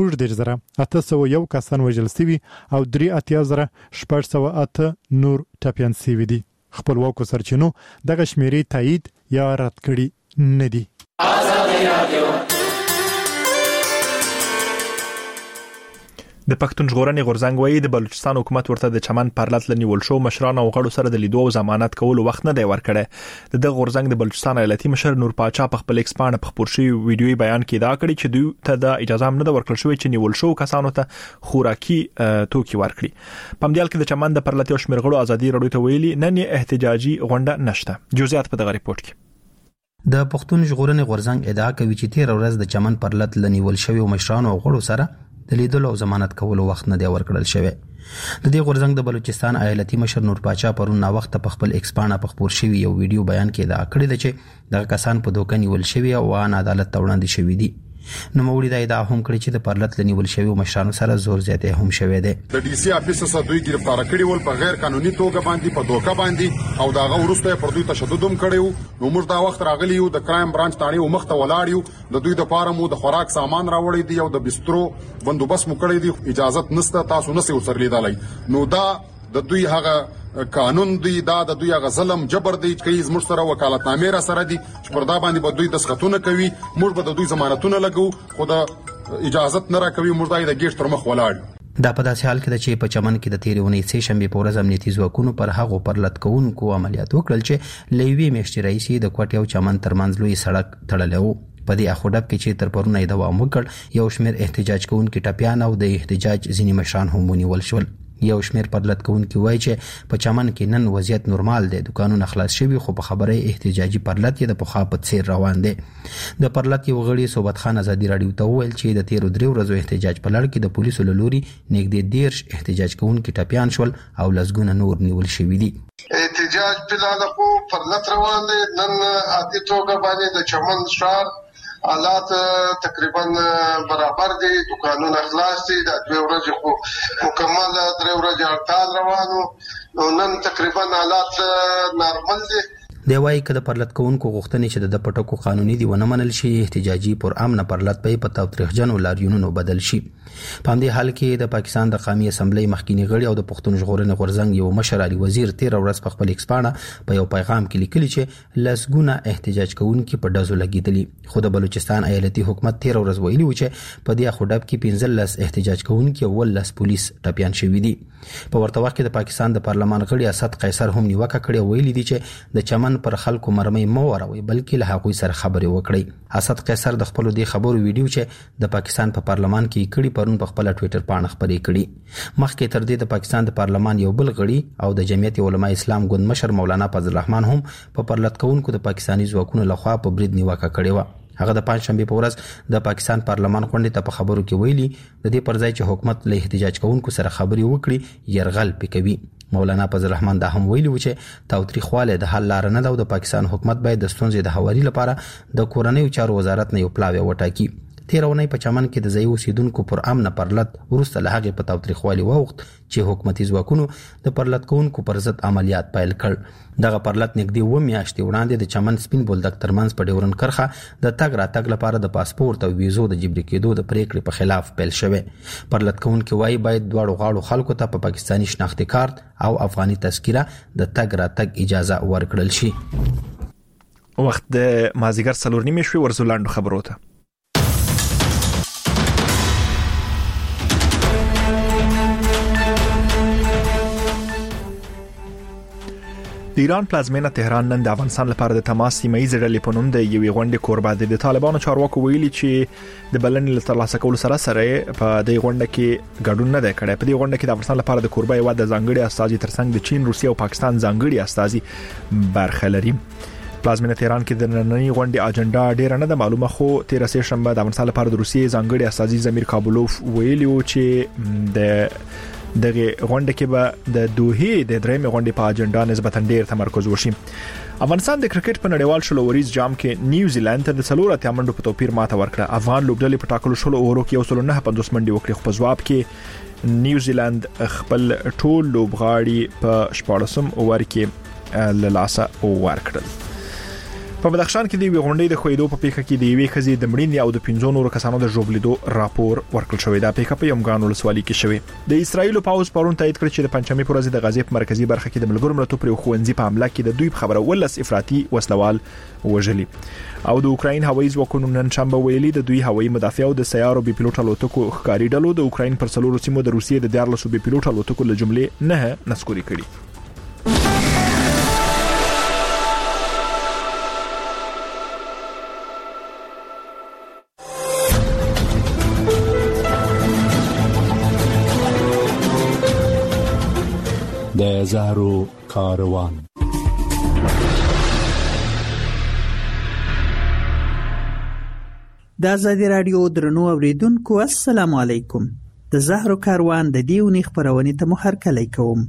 Speaker 17: 18,801 کسان وژل شوي او 3,808 نور ټپيان شوي دي. خپلواکو سرچینو دغه شمیرې تایید یا رد کړي نه دي.
Speaker 1: د پښتون ژغورنې غورځنګ وایي د بلوچستان حکومت ورته د چمن پرلط لنیول شو مشرانو او غړو سره د لیدو او ضمانت کولو وخت نه دی ورکړی. د غورځنګ د بلوچستان ایالتي مشر نور پاچا په خپل ایکس باندې په خبر شوی ویډیوي بیان کې دا کړی چې دوی ته د اجازه هم نه ده ورکړل شوې چې نیول شو کسانو ته خوراکي توکي ورکړي. په مدیال کې د چمن د پرلط او شمیر غړو ازادي رادیو ته ویلي نن احتجاجي غونډه نشته. جزئیات په دغه ریپورت کې.
Speaker 11: د پښتون ژغورنې غورځنګ ادعا کوي چې تیر ورځ د چمن پرلط لنیول شوی مشرانو او غړو سره د لیدلو او ضمانت کولو وخت نه دی ورکړل شوی. د دې غورځنګ د بلوچستان ایالتي مشر نور پاچا پرون نا وخت په خپل ایکس باندې په خبر شوی یو ویډیو بیان کې دا کړی دی چې دغه کسان په دوکه نیول شوی او ان عدالت ته وړاندې شوی دي. نو موري دا ادعا هم کړی چې د پرلط لنیول شوی مشرانو سره زور زیاتې هم شوی دی.
Speaker 4: د ډي سي افیس سره دوی گرفتار کړي ول په غیر قانوني توګه باندې په دوکه باندې او داغه ورسته پر دوی تشدد هم کړیو. نو موږ دا وخت راغلی یو د کرایم برانچ تاړي او مخته ولاړیو د دوی د پاره مو د خوراک سامان راوړی دی او د بسترو بندوبست مو کړی دی. اجازه نسته تاسو نه سي ورسره لیدلای. نو دا د دوی هغه قانون دی، دا د دوی هغه ظلم جبر دی چې زموږ سره وکالتنامې را سره دي چې پر دا باندې به دوی دسخطونه کوي. موږ به د دوی ضمانتونه لګو خو د اجازه نه راکوي. موږ د ګیټ تر مخ ولاړ.
Speaker 11: دا په داسې حال کې چې په چمن کې د تیرونې سه شنبه په ورځ امنیتي ځواکونو پر هغه پرلط کوونکو عملیات وکړل چې لوی میشتي رئیس د کوټ یو چمن ترمنځ لوی سړک تړلو. په دې اخوډب کې چې تر پرونه دوام وکړ یو شمېر احتجاج کوونکي ټپيان او د احتجاج ځینې مشران هم ونیول شول. یو شمېر پرلط کوونکي وایي چې په چمن کې نن وضعیت نورمال دی، دکانونه خلاص شوي، خو په خبره احتجاجي پرلط یې د پخوا په څیر روان دی. د پرلط یو غړي صوبت خان ازادي رادیو ته وویل چې د تیرو 3 ورځو احتجاج په لړ کې د پولیسو له لوري نږدې 10 احتجاج کوونکي ټپيان شول او لسګونه نور نیول شوي دي.
Speaker 18: احتجاج په لړ کې پرلط روان دی. نن عادي توګه باندې د چمن شهر حالات تقریبا برابر دي، دکانونه خلاص دي. د 2 ورځې خو مکمل 3 ورځې هړتال روانو. نن تقریبا حالات نارمل دي.
Speaker 11: دی وايي که د پرلط کوونکو غوښتنې چې د پټکو قانوني دي ونه منل شي، احتجاجي پر امن پرلط په تاوتریخجنو لاریونونو بدل شي. په همدې حال کې د پاکستان د قومي اسمبلی مخکینی غړي او د پښتون ژغورنې غورځنګ یو مشر علي وزیر 13 ورځ په خپل ایکس باندې په یو پیغام کې لیکلي چې لسګونه احتجاج کوونکي په ډزو لګیدلي. خو د بلوچستان ایالتي حکومت 13 ورځ ویلي و چې په دې اخوډب کې 15 احتجاج کوونکي او 10 پولیس ټپيان شوي دي. په ورته وخت کې د پاکستان د پارلمان غړي اسد قیصر هم نیوکه کړې ویلي دي چې د چمن دښمن پر خلکو مرمۍ مو وروي بلکې له هغوی سره خبرې وکړي. اسد قیصر د خپل د خبرو ویډیو چې د پاکستان په پارلمان کې کړي پرون په خپل ټوئیټر باندې خبرې کړي. مخکې تر دې د پاکستان د پارلمان یو بل غړي او د جمعیت علماء اسلام ګوند مشر مولانا فضل الرحمن هم په پرلط کوونکو د پاکستاني ځواکونو لخوا په برید نیوکه کړې و. هغه د پنځشنبه په ورځ د پاکستان پارلمان غونډې ته په خبرو کې ویلي د دې پر ځای چې حکومت له احتجاج کوونکو سره خبرې وکړي يرغل پکوي. مولانا فضل الرحمن دا هم ویلي و چې تاوتریخواله د حل لار نه ده او د پاکستان حکومت باید د ستونزې د حوالي لپاره د کورنیو چارو وزارت نه یو پلاوی وټاکي. تیرونی په چمن کې د ځای اوسیدونکو پر امن پرلط ورسته له هغه په تاوتریخوالي وخت چې حکومتي ځواکونو د پرلط کوونکو پر ضد عملیات پیل کړ. دغه پرلط نږدې و میاشتې وړاندې د چمن سپین بولدک ترمنځ په ډیورن کرخه د تګ راتګ لپاره د پاسپورت او ویزو د جبري کېدو د پریکړې په خلاف پیل شوه. پرلط کوونکو وايي باید دواړو غاړو خلکو ته په پاکستاني شناختی کارت او افغاني تذکره د تګ راتګ اجازه ورکړل شي.
Speaker 1: وخت د مازیګر 4:30 شوي ورزولاندو خبرو ته. د ایران پلازمینه تهران نن د افغانستان لپاره د تماس سیمایي ډلې په نوم د یوې غونډې کوربه دي. د طالبانو چارواکو ویلي چې د بلنې له ترلاسه کولو سره په دې غونډه کې ګډون نه دی کړی. په دې غونډه کې د افغانستان لپاره د کوربه هیواد د ځانګړي استازي ترڅنګ د چین، روسیې او پاکستان ځانګړي استازي برخه لري. پلازمینه تهران کې د نننۍ غونډې اجنډا ډیره نه ده معلومه، خو 13 شنبه د افغانستان لپاره د روسیې ځانګړي استازي زمیر کابولوف ویلي و چې دغه غونډه کې به د دوحې د درېمې غونډې په اجنډا نسبتا ډیر تمرکز وشي. افغانستان د کرکټ په نړیوال شلوریز جام کې نیوزیلند ته د 4 منډو په توپیر ماته ورکړه. افغان لوبډلې په ټاکلو شلو اورو کې 109 منډې وکړې، خو په ځواب کې نیوزیلند خپل ټول لوبغاړي په 14 اوور کې له لاسه ورکړل. په بدخشان کې د غونډې د خویدو په پیښه کې د یوې ښځې د مړینې او د 15 نورو کسانو د ژوبلیدو راپور ورکړل شوی. دا پیښه په یمګان ولسوالۍ کې شوې. د اسرایل پاوز پرون تایید کړ چې د پنځمې پر ورځ د غزې په مرکزی برخه کې د ملګرو ملتونو پر خوندزي په حمله کې د دوی په خبره ولس افراطي وسلوال وژلي. او د اوکراین هوایي ځواکونو نن شنبه ویلي د دوی هوایي مدافع او د سیارو بي پيلوټ الوتکو ښکاری ډلو د اوکراین پر 3 سیمو د روسیې د 14 بي پيلوټ الوتکو له جملې نه نسکوري کړي.
Speaker 19: د زهرو کاروان.
Speaker 20: د آزادی رادیو درنو اوریدونکو السلام علیکم. د زهرو کاروان د دیونی خبرونه ته مو هرکلی کوم.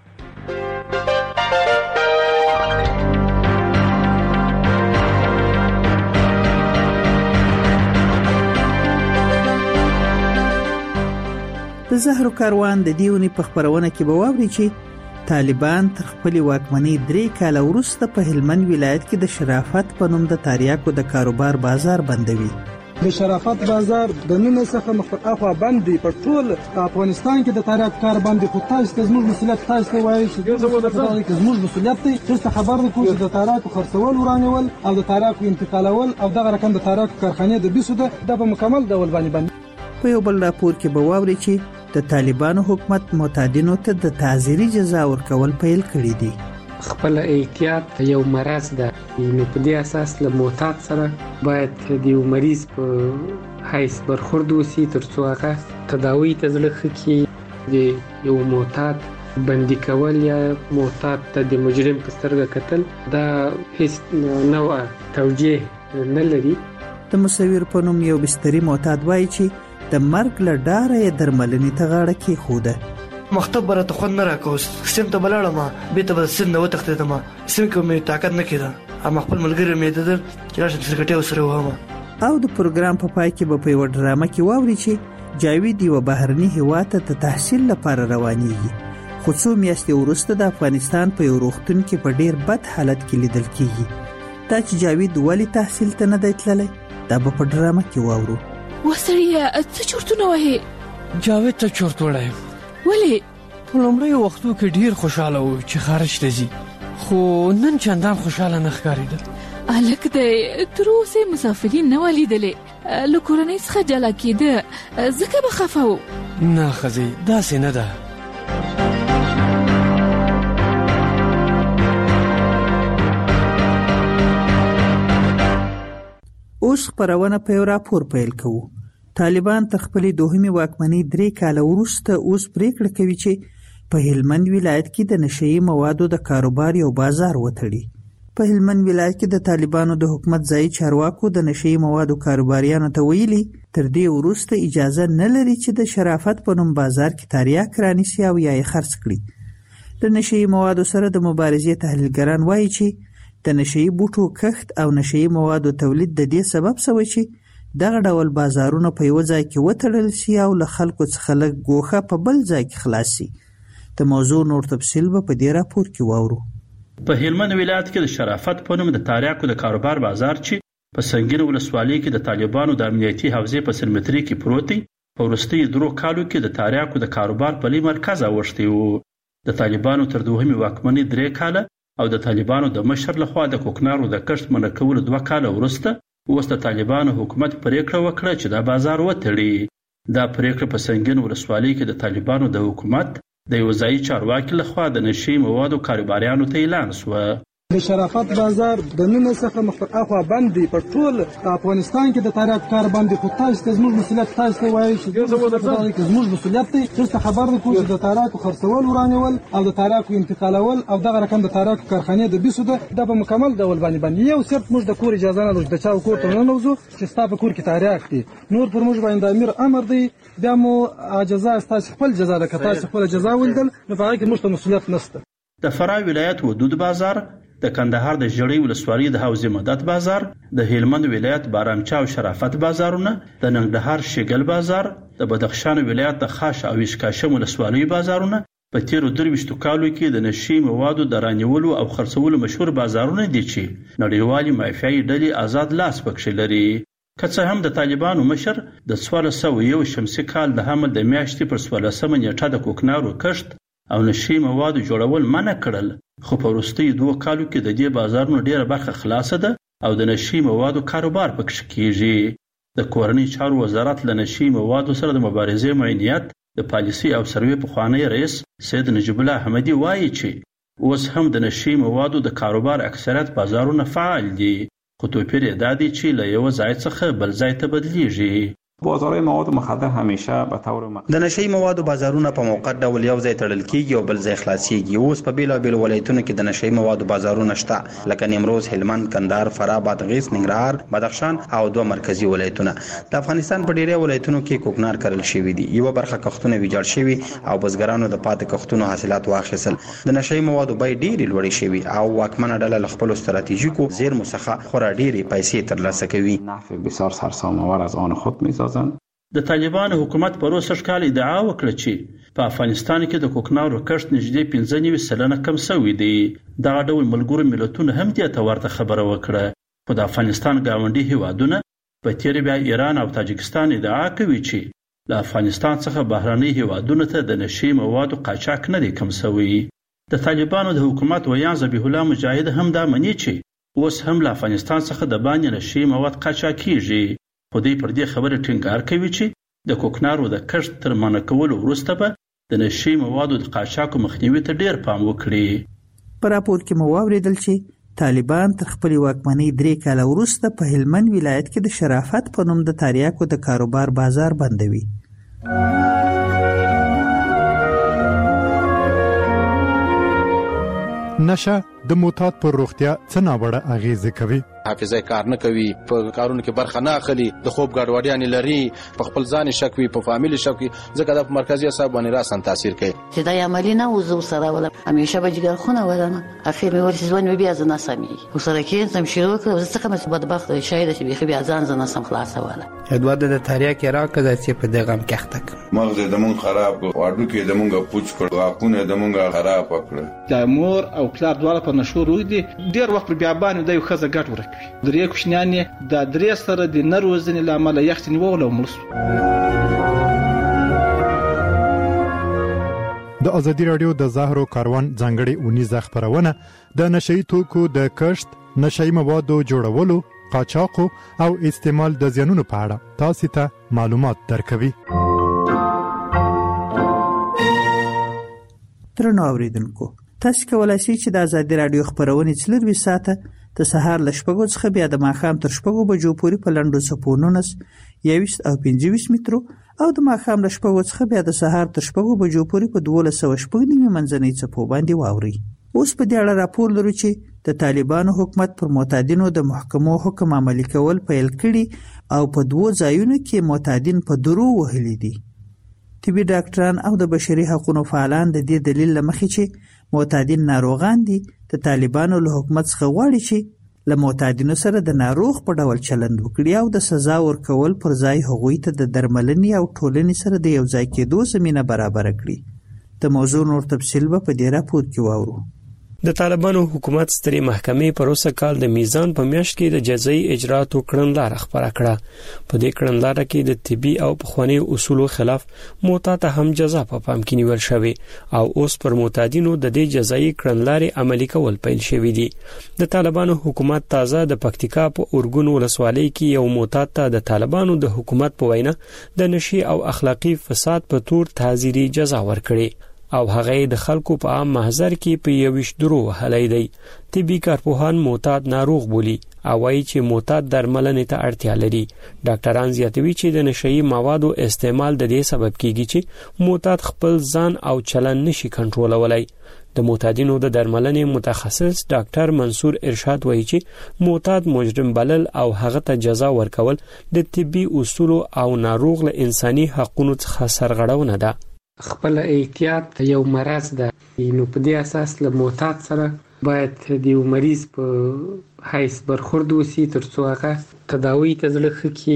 Speaker 20: د زهرو کاروان د دیونی په خبرونه کې به واوري چې طالبان تر خپل واکمنۍ 3 کاله وروسته په هلمند ولایت کې د شرافت په نوم د تاریاکو د کاروبار بازار بندوي.
Speaker 21: د شرافت بازار د نن څخه مخاطبه باندې په ټول افغانستان کې د تاریاکو کار باندې خو تاسو زموږ مسؤلیت تاسو وایي چې زموږ مسؤلیت دی چې خبر ورکړو چې د تاریاکو خرڅول ورانول او د تاریاکو انتقالول او دغه رقم د تاریاکو کارخانه د بیسو د په مکمل ډول باندې.
Speaker 20: په یو بل راپور کې به واوري چې د طالبانو حکومت معتادینو ته د تعزیري جزا ورکول پیل کړی دي.
Speaker 22: خپل احتیاط یو مرض ده، نو په دې اساس له معتاد سره باید د یو مریض په حیث برخورد وسی ترڅو هغه تداوی ته ځلخ کی. د یو معتاد بندي کول یا معتاد ته د مجرم په سترګه کتل دا هیڅ نوع توجیه نه لري.
Speaker 20: د مصور په نوم یو بستري معتاد وایي چې د مرګ له ډاره یې درملنې ته غاړه کېښوده.
Speaker 23: مختب برته خوند نه راکوست، سیم ته بلاړم، بیرته به سیم نه وتښتېدم، سیم کې مې طاقت نه کېده، اما خپل ملګری مې ددر چې راشم سرکټۍ ورسره وهم.
Speaker 20: او د پروګرام په پای کې به په یوه ډرامه کې واوري چې جاوید یوه بهرني هیواد ته د تحصیل لپاره روانېږي، خو څو میاشتې وروسته د افغانستان په یو روغتون کې په ډیر بد حالت کې لیدل کېږي. دا چې جاوید ولې تحصیل ته نه دی تللی دا به په ډرامه کې واورو.
Speaker 24: وسړیه څه چورتونه وهې؟
Speaker 25: جاوید ته چورت وړی.
Speaker 24: ولې؟
Speaker 25: په لومړیو وختو کې ډیر خوشاله و چې خارج ته ځي، خو نن چندان خوشاله نه ښکارېده.
Speaker 24: هلک دی تر اوسه مسافرین نه ولیدلې، له کورنۍ څخه جلا کېده ځکه به خفه و.
Speaker 25: نه ښځې داسې نه ده.
Speaker 20: اوس خبرونه په یو راپور پیل کوو. طالبان تر خپلې دوهمې واکمنۍ 3 کاله وروسته اوس پریکړه کوي چې په هلمند ولایت کې د نشهیي موادو د کاروبار یو بازار وتړي. په هلمند ولایت کې د طالبانو د حکومت ځایي چارواکو د نشهیي موادو کاروباریانو ته ویلي تر دې وروسته اجازه نه لري چې د شرافت په نوم بازار کې تریاک رانیسي او یا یې خرڅ کړي. د نشهیي موادو سره د مبارزې تحلیلګران وایي چې د نشهیي بوټو کښت او نشهیي موادو تولید د دې سبب شوی چې دغه ډول بازارونه په یو ځای کې وتړل شي او له خلکو څخه لږ ګوښه په بل ځای کې خلاص شي. د موضوع نور تفصیل به په دې راپور کې واورو.
Speaker 2: په هلمند ولایت کې د شرافت په نوم د تریاکو د کاروبار بازار چې په سنگین ولسوالۍ کې د طالبانو د امنیتي حوزې په سرمتري کې پروت دی، په وروستیو 3 کالو کې د تریاکو د کاروبار په لوی مرکز اوښتی وو. د طالبانو تر دوهمې واکمنۍ 3 کاله او د طالبانو د مشر لخوا د کوکنارو د کښت منع کولو 2 کاله وروسته اوس د طالبانو حکومت پریکړه وکړه چې دا بازار وتړي. دا پریکړه په سنگین ولسوالۍ کې د طالبانو د حکومت د یو ځایي چارواکي لخوا د نشهیي موادو کاروباریانو ته اعلان شوه.
Speaker 21: د شرافت بازار د نن څخه مخ اخوا باندې په ټول افغانستان کې د تاریخ کار باندې خو تاسو ته زموږ مسؤلیت تاسو وایي چې زموږ مسؤلیت دی چې خبر درکو چې د تاریخ خرڅول ورانول او د تاریخ انتقالول او دغه رقم د تاریخ کارخانې د بیسو د په مکمل ډول باندې یو صرف موږ د کور اجازه نه لرو د چا کور ته نه نوځو چې ستا په کور کې تاریخ دی. نور پر موږ باندې امیر امر دی بیا مو اجازه تاسو خپل جزا ده که تاسو خپل جزا ولدل نو هغه کې موږ ته مسؤلیت نشته.
Speaker 2: د فراه ولایت ودود بازار، د کندهار د ژړۍ ولسوالۍ د حوزې مدد بازار، د هلمند ولایت بارامچا او شرافت بازارونه، د ننګرهار شګل بازار، د بدخشان ولایت د خاش او اشکاشم ولسوالۍ بازارونه په تیرو 23 کالو کې د نشهیي موادو د رانیولو او خرڅولو مشهور بازارونه دي چې نړیوالې مافیایي ډلې آزاد لاس پکښې لري. که څه هم د طالبانو مشر د 1401 شمسي کال د حمل د میاشتې پر 14 نیټه د کوکنارو کښت او نشهیي موادو جوړول منع کړل، خو په وروستیو 2 کالو کې د دې بازارونو ډیره برخه خلاصه ده او د نشهیي موادو کاروبار پکښې کیږي. د کورنۍ چارو وزارت له نشهیي موادو سره د مبارزې معینیت د پالیسي او سروې پخوانی رئیس سید نجیب الله احمدي وایي چې اوس هم د نشهیي موادو د کاروبار اکثریت بازارونه فعال دي، خو توپیر یې دا دی چې له یو ځای څخه بل ځای ته بدلیږي.
Speaker 3: بازارهای مواد مخدر همیشه به طور
Speaker 11: د نشهیي موادو بازارونه په موقت ډول یو ځای تړل کیږي او بل ځای خلاصيږي. اوس په بیلابیل ولایتونو کې د نشهیي موادو بازارونه شته لکه نیمروز، هلمند، کندهار، فراه، بادغیس، ننګرهار، بدخشان او 2 مرکزی ولایتونه. د افغانستان په ډیری ولایتونو کې کوکنار کرل شوی دي، یو برخه کښتونه ویجاړ شوی او بزګرانو د پاتې کښتونو حاصلات واخیستل. د نشهیي موادو بیې ډیرې لوړې شوی او واکمنه ډله له خپل ستراتیژیکو زیرمو څخه خورا ډیرې پیسې ترلاسه کوي.
Speaker 3: نفع بسیار سرسام‌آور از آن خود می‌سازند.
Speaker 2: د طالبانو حکومت په 60 کال ادعا وکړه چې په افغانستان کې د کوکنارو کښت نږدې 95% کم شوی دی. دغه ډول ملګرو ملتونو هم دې ته ورته خبره وکړه، خو د افغانستان ګاونډي هیوادونه په تیر بیا ایران او تاجکستان ادعا کوي چې له افغانستان څخه بهرنۍ هیوادونو ته د نشهیي موادو قاچاق نه دی کم شوی. د طالبانو د حکومت ویان ذبیح الله مجاهد هم دا مني چې اوس هم له افغانستان څخه د باندې نشهیي مواد قاچاق کیږي، خو دوی پر دې خبره ټینګار کوي چې د کوکنارو د کښت تر منع کولو وروسته به د نشهیي موادو د قاچاقو مخنیوي ته ډیر پام وکړي.
Speaker 20: په راپور کې مو واورېدل چې طالبان تر خپلې واکمنۍ 3 کاله وروسته په هلمند ولایت کې د شرافت په نوم د تریاکو د کاروبار بازار بندوي.
Speaker 17: نشه د معتاد پر روغتیا څه ناوړه اغیزه کوي.
Speaker 5: حافظه کار نه کوي، په کارونو کې برخه نه اخلي، د خوب ګډوډیان لري، په خپل ځان شک وي، په فامیل شک وي، ځکه د مرکزی اعصاب باندې راسن تاثیر کوي.
Speaker 10: چې دا عملی نه وزو سره ولا همیشه به جګر خونه ولنه اخر مې ورسې ځوان بیا ځنه سمي وسره کې سم شروع کړ، څه کومه بدبخت شاید چې بیا ځان ځنه سم خلاصه ولا
Speaker 12: ادوار د تاریخ راکړه چې په دغه کښتک
Speaker 26: مغز د مون خراب کړ، واډو کې د مونږه پوچ کړ، واکونه د مونږه خراب کړ.
Speaker 27: د مور او پلار دواړه په نشو روي دي، ډیر وخت بیا باندې د یو خزه ګټ ورکوي. درې کوشنیان د درې سره د نروزنې لامل یخت نیول او مړ.
Speaker 17: د ازادي رادیو د زهرو کاروان ځانګړي اونیزه خبرونه د نشئی توکو د کښت، نشئی موادو جوړولو، قاچاق او استعمال د زیانونو په اړه تاسو ته معلومات درکوي.
Speaker 20: ترنو اوریدونکو، تاسو کولای شئ چې د ازادي رادیو خبرونه 24 ساعته د سهار له 6 څخه بیا د ماښام تر 6 بجو پورې په لنډو څپو 19 21 او 25 مترو او د ماښام له 6 څخه بیا د سهار تر 6 بجو پورې په 1290 منځنۍ څپو باندې واوري. اوس په دې اړه راپور لرو چې د طالبانو حکومت پر معتادینو د محکمو حکم عملي کول پیل کړي او په 2 ځایونو کې معتادین په درو وهلي دي. طبي ډاکټران او د بشري حقوقو فعالان د دې دلیل لمخې چې معتادین ناروغان دي د طالبانو له حکومت څخه غواړي چې له معتادینو سره د ناروغ په ډول چلند وکړي او د سزا ورکول پر ځای هغوی ته د درملنې او ټولنې سره د یو ځای کېدو زمینه برابر کړي. د موضوع نور تفصیل به په دې راپور کې واورو.
Speaker 6: د طالبانو حکومت سترې محکمې پروسه کال د میزان په میاشت کې د جزایي اجراءاتو کړنلاره خبره کړه. په دې کړنلاره کې د طبي او پخواني اصولو خلاف معتاد هم جزا په پام کې نیول شوی او اوس پر معتادینو د دې جزایي کړنلارې عملي کول پیل شوی دي. د طالبانو حکومت تازه د پکتیکا په اورګون ولسوالۍ کې یو معتاد ته د طالبانو د حکومت په وینا د نشي او اخلاقی فساد په تور تعزیري جزا ورکړي او هغه د خلکو په عام محضر کې په 21 درو وهلی دی. طبي کارپوهان معتاد ناروغ بولی او وايي چې معتاد درملنې ته اړتیا لري. ډاکټران زیاتوي چې د نشئی موادو استعمال د دې سبب کیږي چې معتاد خپل ځان او چلن نشي کنټرولولای. د معتادینو د درملنې متخصص ډاکټر منصور ارشاد وایي چې معتاد مجرم بلل او هغه ته جزا ورکول د طبي اصولو او ناروغ له انساني حقوقو څخه سرغړونه ده.
Speaker 22: خپل احتیاط یو مرض ده، نو په دې اساس له معتاد سره باید د یو مریض په حیث برخورد وسی ترڅو هغه تداوی ته ځلخ کی.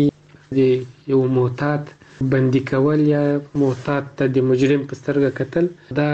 Speaker 22: د یو معتاد بندي کول یا معتاد ته د مجرم په سترګه کتل دا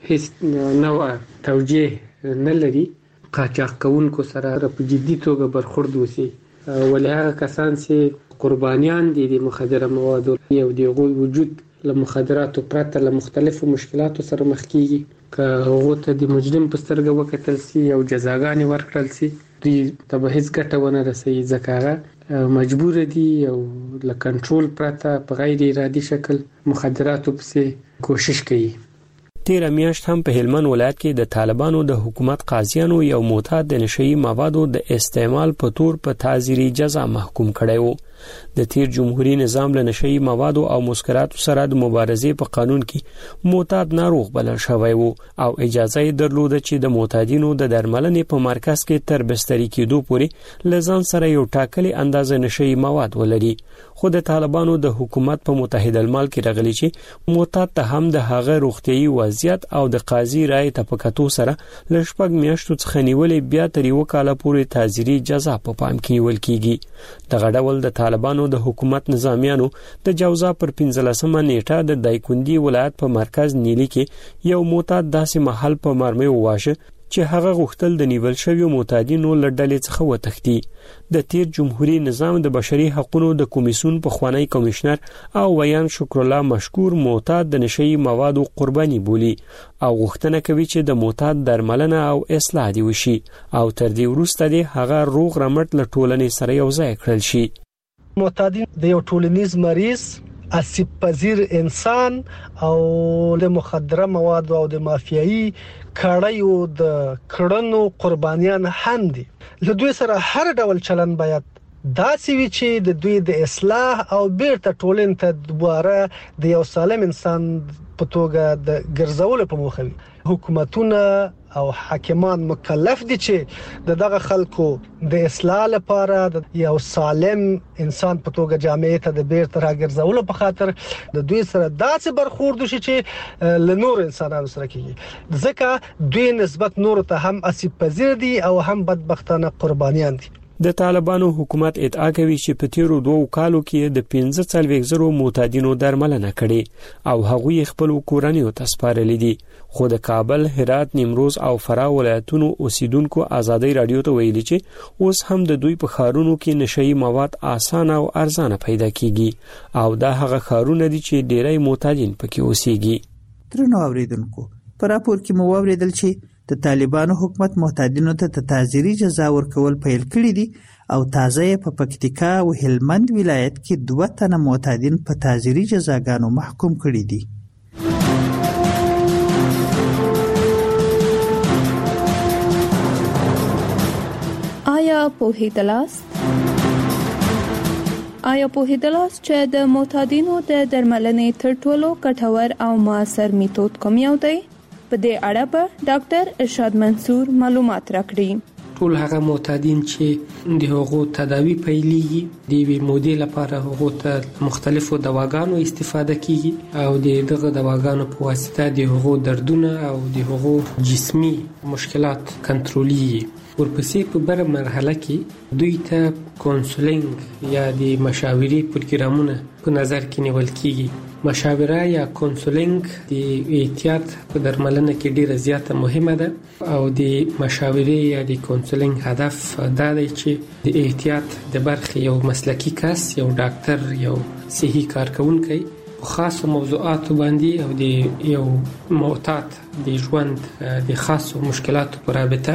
Speaker 22: هیڅ نوع توجیه نه لري. قاچاق کوونکو سره په جدي توګه برخورد وسی ولې هغه کسان چې قربانیان دي د مخدره موادو یو د وجود له مخدراتو پرته له مختلفو مشکلاتو سره مخ کیږي. که هغه ته د مجرم په سترګه وکتل سي او جزاګانې ورکړل سي دوی ته به هیڅ ګټه ونه رسي ځکه هغه مجبور دي او له کنټرول پرته په غیر ارادي شکل مخدراتو پسې کوشش کوي.
Speaker 6: تیر میاشت هم په هلمند ولایت کې د طالبانو د حکومت قاضیانو یو معتاد د نشئی موادو د استعمال په تور په تعزیري جزا محکوم کړی وو. د تیر جمهوریت نظام له نشئی موادو او مسکراتو سره د مبارزې په قانون کې معتاد ناروغ بلل شوی وو او اجازه یې درلوده چې د معتادینو د درملنې په مرکز کې تر بستري کېدو پورې لزان سره یو ټاکلي اندازه نشئی مواد ولري. خو د طالبانو د حکومت په متحده المال کې راغلي چې معتاد ته هم د هغه روغتيایي وضعیت او د قاضي رائے ته پکاتو سره لږ میاشتو څخه نیولې بیا تر یو کال پورې تعزیري جزا په پام کې نیول کیږي. دغه ډول د طالبانو د حکومت نظامیانو د جوزا پر 15مه نیټه د دایکندي ولایت په مرکز نیلی کې یو معتاد داسې محل په مرمۍ وواشه چې هغه غوښتل د نیول شویو معتادینو له ډلې څخه وتښتي. د تیر جمهوریت نظام د بشري حقوقو د کمیسیون پخوانی کمشنر او ویان شکر الله مشکور معتاد د نشئی موادو قرباني بولی او غوښتنه کوي چې د معتاد درملنه او اصلاح دی وشي او تر دې وروسته د هغه روغ رمټ له ټولنې سره یو ځای کړل شي.
Speaker 7: معتادین د یو ټولنیز مریض اسیب پذیر انسان او د مخدره مواد او د مافیایي کړهیو د کړنو قربانیان هم دي. له دوی سره هر ډول چلن باید داسې وي چې د دوی د اصلاح او بیرته ټولنې ته دوباره د یو سالم انسان په توګه د ګرځولو په موخه وي. حکومتونه او حاکمان مکلف دي چې دغه خلکو د اصلاح لپاره د یو سالم انسان په توګه جامعې ته د بیرته راګرځولو په خاطر د دوی سره داسې برخورد وشي چې له نور انسانانو سره کیږي ځکه دوی نسبت نور ته هم اسیب پذیر دي او هم بدبختانه قربانیان دي.
Speaker 6: د طالبانو حکومت ادعا کوي چې په تیرو 2 کالو کې د 15,000 معتادینو درملنه کړي او هغوی خپل کورنیو ته سپارلي دي. خو د کابل، هرات، نیمروز او فراه ولایتونو اوسیدونکو ازادي رادیو ته ویلي چې اوس هم د دوی په خارونو کې نشئی مواد آسان او ارزانه پیدا کیږي او دا هغه خارونه دي چې ډیری معتادین پکې اوسېږي.
Speaker 20: درنو اوریدونکو، په راپور کې مو اوریدل چې د طالبانو حکومت معتادینو ته تعزیري جزا ورکول پیل کړی دي او تازه په پکتیکا او هلمند ولایت کې 2 تنه معتادین په تعزیري جزاګانو محکوم کړي دي.
Speaker 4: پوهیدلاست؟ آیا پوهیدلاست چې د معتادینو د درملنې تر ټولو ګټور او موثر میتود کوم یو دی؟ په دې اړه به ډاکټر ارشاد منصور معلومات راکړي.
Speaker 22: ټول هغه معتادین چې د هغو تداوی پیلېږي د یوې مودې لپاره هغو ته مختلفو دواګانو استفاده کیږي او دغه دواګانو په واسطه د هغو دردونه او د هغو جسمي مشکلات کنټرولېږي. ورپسې په بره مرحله کې دوی ته کونسلینګ یا د مشاورې پروګرامونه په نظر کې نیول کیږي. مشاوره یا کونسلینګ د احتیاط په درملنه کې ډیره زیاته مهمه ده او د مشاورې یا د کونسلینګ هدف دا دی چې د احتیاط د برخې یو مسلکی کس، یو ډاکټر، یو صحي کارکونکی په خاصو موضوعاتو باندې او د یو معتاد د ژوند د خاصو مشکلاتو په رابطه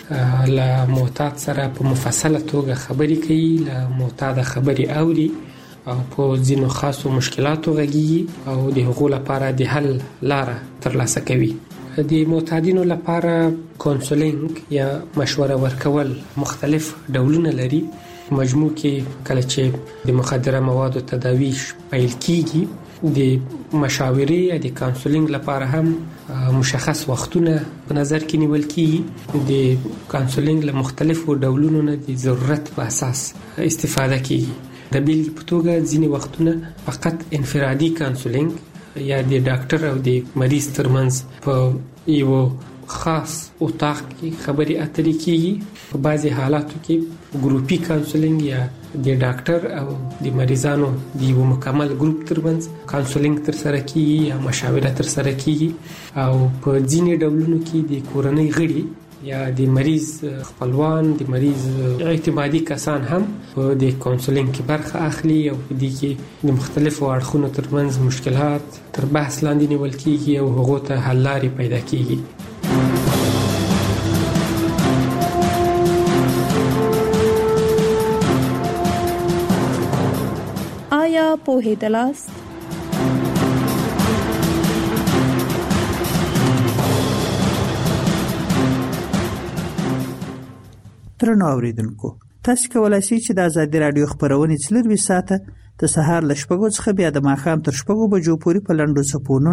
Speaker 22: له معتاد سره په مفصله توګه خبرې کوي، له معتاد خبرې اوري او په ځینو خاصو مشکلاتو غږیږي او د هغو لپاره د حل لاره ترلاسه کوي. د معتادینو لپاره کونسلینګ یا مشوره ورکول مختلف ډولونه لري. مجموع کې کله چې د مخدره موادو تداوی پیل کیږي د مشاورې یا د کونسلینګ لپاره هم مشخص وختونه په نظر کې نیول کیږي. د کونسلینګ له مختلفو ډولونو نه د ضرورت په اساس استفاده کیږي. د بیلګې په توګه ځینې وختونه فقط انفرادي کونسلینګ یا د ډاکټر او د مریض ترمنځ په یو خاص اتاق کې خبرې اترې کیږي. په بعضي حالاتو کې ګروپي کونسلینګ یا د ډاکټر او د مریضانو د یو مکمل ګروپ ترمنځ کونسلینګ تر سره کیږي یا مشاوره تر سره کیږي. او په ځینې ډولونو کې د کورنۍ غړي یا د مریض خپلوان، د مریض اعتمادي کسان هم په د کونسلینګ کې برخه اخلي او په دې کې د مختلفو اړخونو ترمنځ مشکلات تر بحث لاندې نیول کیږي او هغو ته حل لارې پیدا کیږي.
Speaker 4: آیا پوهیدلاست؟
Speaker 20: ترنو اوریدونکو، تاسو کولای شئ چې د ازادي رادیو خبرونه 24 ساعته د سهار ل 8 څخه بیا د ماښام تر 8 بجو پورې په لنډو څپونو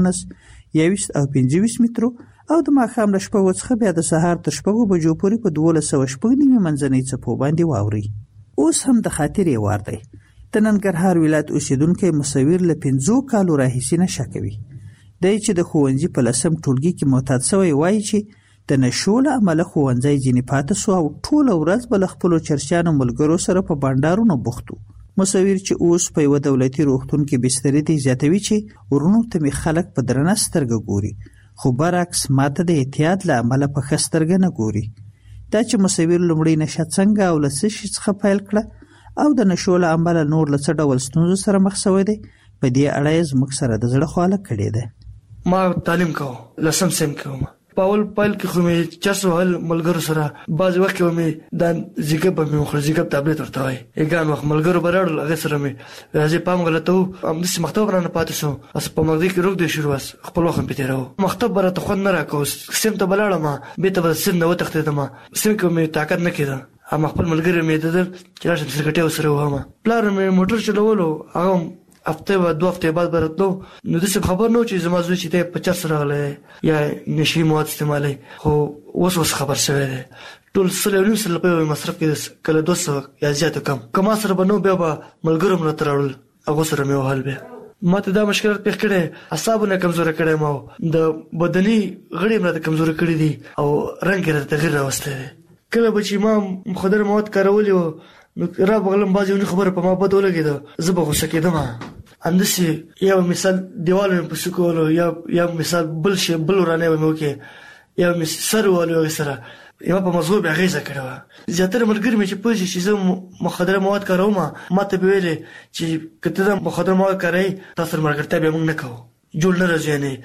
Speaker 20: 21 او 25 مترو او د ماښام ل 8 څخه بیا د سهار تر 8 بجو پورې په 12.9 منځنۍ څپو باندې واوري. اوس هم د خاطرې وار دی. د ننګرهار ولایت اوسیدونکو مصور له 15 کالو راهیسې نشه کوي. د چې د خوندې په لسم ټولګي کې معتاد شوی وایي چې د نشو له امله ښوونځی ځینې پاتې سو او ټوله ورځ به له خپلو چرچیانو ملګرو سره په بانډارونو بوخت و. مصور چې اوس په یوه دولتي روغتون کې بسترې دی زیاتوي چې ورونو ته مې خلک په درنه سترګه ګوري، خو برعکس ماته د احتیاط له امله په ښه سترګه نه ګوري. دا چې مصور لومړی نشه څنګه او له څه شي څخه پیل کړه او د نشو له امله نور له څه ډول ستونزو سره مخ شوی دی، په دې اړه یې زموږ سره د زړه خواله کړې ده.
Speaker 23: ما تعلیم کوم، لسم سم کوم. پاول پایل کې خو مې چاسو هل ملګرو سره بعض وخت مې د زیګب په مخ زیګب ټابلیټ ورته وای یګان وخت ملګرو برړل هغه سره مې راځي پام غلطو ام د مکتب رانه پاتې شو اس په مغزي کې روغ دي شروع واس خپل وخت پته راو مکتب برته خو نه راکوس سم ته بلاړم به ته سن نو تختیدم سم کومې طاقت نه کېده اما خپل ملګری مې ددل چې راشه سرکټي وسره وامه پلار مې موټر چلولو هغه هفته و 2 هفته بعد براتلو نو د څه خبر نو چې زما زوی چې ته 50 سره غلې یا نشي مواد استعمالي خو اوس خبر شوی دی ټول سره نو سره په مصرف کې کله 200 یا زیات کم کما سره بنو بیا به ملګرو مله ترول هغه سره مې وحل به ماته دا مشکلات پیښ کړي اعصابونه کمزور کړي مو د بدني غړي مله کمزور کړي دي او رنګ یې تغیر راوستي کله به چې ما مخدر مواد کارولې نو را بغلم بازي خبره په ما بده ولګیده زه به غوسه کېدم اندسي یو مثال دیوالو په سکولو یا مثال بل شي بل ورانه مې وکي یا سر والو سره یو په موضوع به غیزه کړو زیاتره ملګری مې چې پوه شي چې مخدر مواد کاروم ماته به ویلې چې کته مخدر مواد کاری تاسو مرګرته به موږ نه کوو جوړ نه راځي نه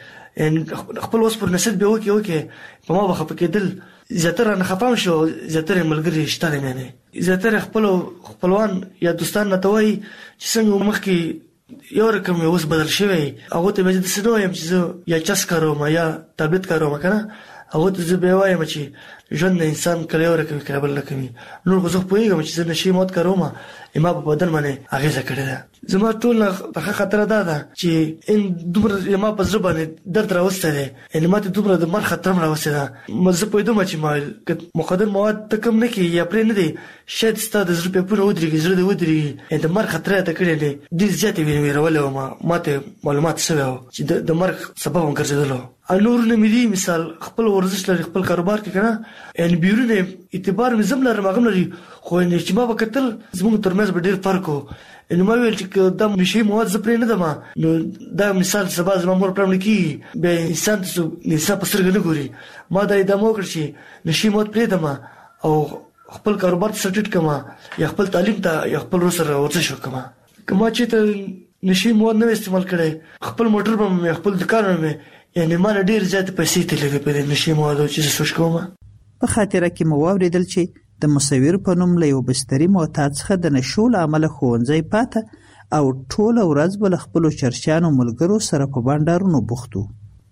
Speaker 23: خپل وس پر نشد به وکي په ما بخښ کېدل زیاتره نه خپام شو زیاتره ملګری شته نه زیاتره خپلوان یا دوستان نه توي چې څنګه مخکې یو رقم اوس بدل شوی هغه ته به د سنو يم چې یا چس کاروم یا ټابلیټ کاروم کنه او ته زه به وایم چې ژوند د انسان کله یو رقم کله بل رقم نور خو زه پوهیږم چې زه نشي موت کوم ما په بدن باندې اغیزه کړې ده زما ټول هغه خطر ده چې ان دومره ما په ځبه باندې درد راوسته ده ان ما ته دومره د مر خطر راوسته ده مزه پوهیدم چې ما مقدر مواد تکم نه کی یا پرې نه دي شاید ستاسو د زړه په پوره ودرېږي زړه د ودرېږي ان د مر خطر ته کړې دي د زیاتې ویرولې ما ته معلومات سوي چې د مرګ سبب هم ګرځیدلو نور نه مې دي مثال خپل ورزش لري خپل کاروبار کې کنه ان بیرونه اعتبار مې زم لرم هغه لري خو نه چې ما وکتل زموږ ترمنځ به ډیر فرق وو ان ما ویل چې دا نشي مواد زپرې نه دما نو دا مثال سبا زما مور پرم کی به انسان څه نسا پسرګ نه ګوري ما دا ادمو کړ شي نشي مواد پرې دما او خپل کاروبار سټټ کما یا خپل تعلیم ته یا خپل روسره ورته شو کما چې ته نشي مواد نه استعمال کړي خپل موټر به خپل دکان مې یعنی ما ډیر زیات پیسې تللې په نشي موادو چې سوچ کوم
Speaker 20: په خاطر کې مو اوریدل چې د مصور په نوم له یو بستري معتاد څخه د نشو له عمله ښوونځی پاته او ټول ورځ بل خپل چرچانو ملګرو سره په بانډارونو بوختو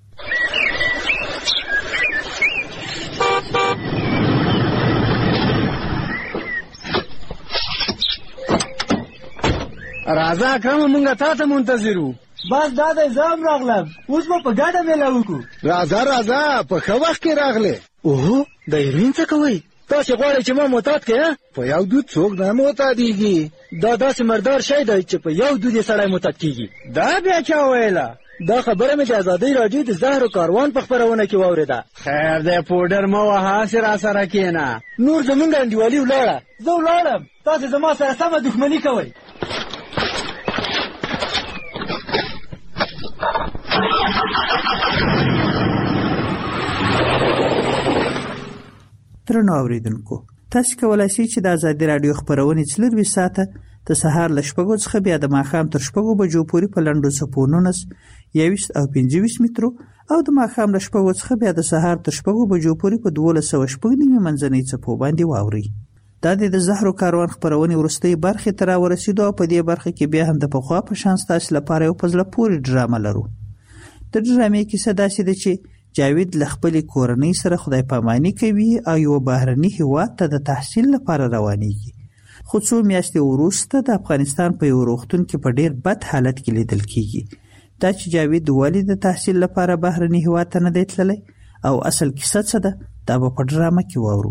Speaker 8: راځه کوم مونږه تاسو منتظرو
Speaker 21: بس دا د زام راغلم اوس په ګاډه مې لاوکو
Speaker 8: راځه په خو وخت کې راغله اوه د هیروین څه کوي تاسو غواړئ چې ما معتاد کړئ په یو دود څوک نه معتادیږي دا داسې مردار شی دی چې په یو دود یې سړی معتاد کیږي دا بیا چا ویله دا خبره مې د ازادۍ راډیو د زهر و کاروان په خپرونه کې واورېده خیر دی پوډر مه وهه هسې راسره کښېنه نور زمونږ انډیوالي ولاړه
Speaker 21: زه ولاړم تاسې زما سره سمه دښمني کوئ
Speaker 20: درنو اوریدونکو تاسو کولای شئ چې د ازادي رادیو خبرونه 24 ساعته د سهار ل 6 څخه بیا د ماښام تر 6 بجو پورې په لنډو سپونونس 21 او 25 مترو او د ماښام ل 6 څخه بیا د سهار تر 6 بجو پورې په 1216 منځنۍ چپو باندې واوري دا د زهر و کاروان خبرونه ورستۍ برخه تر ورسېدو په دې برخه کې بیا هم د پخوا په شان تاسو لپاره یو پزله پوری ډرامه لرو د ډرامې کیسه داسې ده چې جاوید لخپل کورنۍ سره خدای پامانی کوي او یو بهرني هیواد ته د تحصیل لپاره روانيږي خو څو میاشتې وروسته د افغانستان په یو روغتون کې په ډیر بد حالت کې لیدل کیږي دا چې جاوید والد د تحصیل لپاره بهرني هیواد ته نه دی تللی او اصل کیسه څه ده دا به په ډرامه کې واورو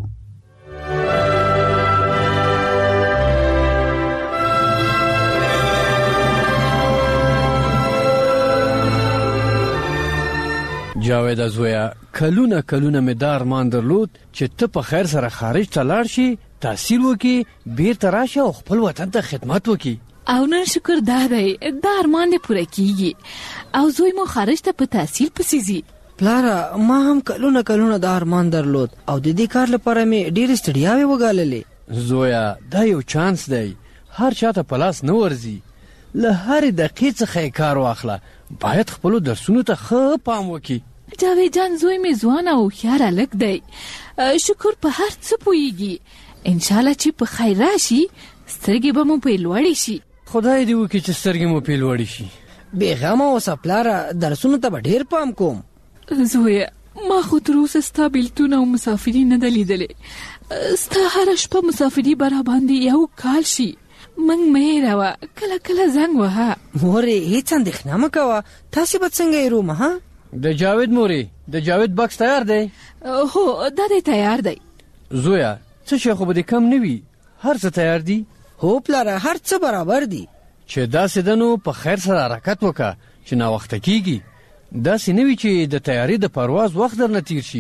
Speaker 25: جاوید زویا کلونه مې دا ارمان درلود چې ته په خیر سره خارج ته لاړ شي تحصیل وکړي بیرته راشي او خپل وطن ته خدمت وکړي
Speaker 24: او نن شکر دا دی دا ارمان دې پوره کیږي او زوی مو خارج ته په تحصیل پسې ځي
Speaker 9: پلاره ما هم کلونه دا ارمان درلود او د دې کار لپاره مې ډېر ستړیاوې وګاللې
Speaker 25: زویا دا یو چانس دی هر چاته په لاس نه ورځي له هرې دقیقې څخه کار واخله باید خپلو درسونو ته ښه پام وکړي
Speaker 24: جاوید جان زوی مې ځوان او هوښیار هلک دی شکر په هر څه پوهیږي انشاءالله چې په خیر راشي سترګې به مو پې لوړې شي
Speaker 25: خدای دې وکړي چې سترګې مو پې لوړې شي
Speaker 9: بېغمه اوسه پلاره درسونو ته به ډېر پام کوم
Speaker 24: زویه ما خو تر اوسه ستا بېلتون او مسافري نه ده لیدلې ستا هره شپه مسافري به راباندې یو کال شي منګ مه هېروه کله زنګ وهه
Speaker 9: مورې هېڅ اندېښنه مه کوه تاسې به څنګه هېرومه ها
Speaker 25: د جاوید مورې د جاوید بکس تیار دی
Speaker 24: هو دا دی تیار دی
Speaker 25: زویا څه شی خو به دې کم نه وي هر څه تیار دي
Speaker 9: هو پلاره هر څه برابر دي
Speaker 25: چې داسې ده نو په خیر سره حرکت وکړه چې ناوخته کیږي داسې نه وي چې د تیاري د پرواز وخت درنه تیر شي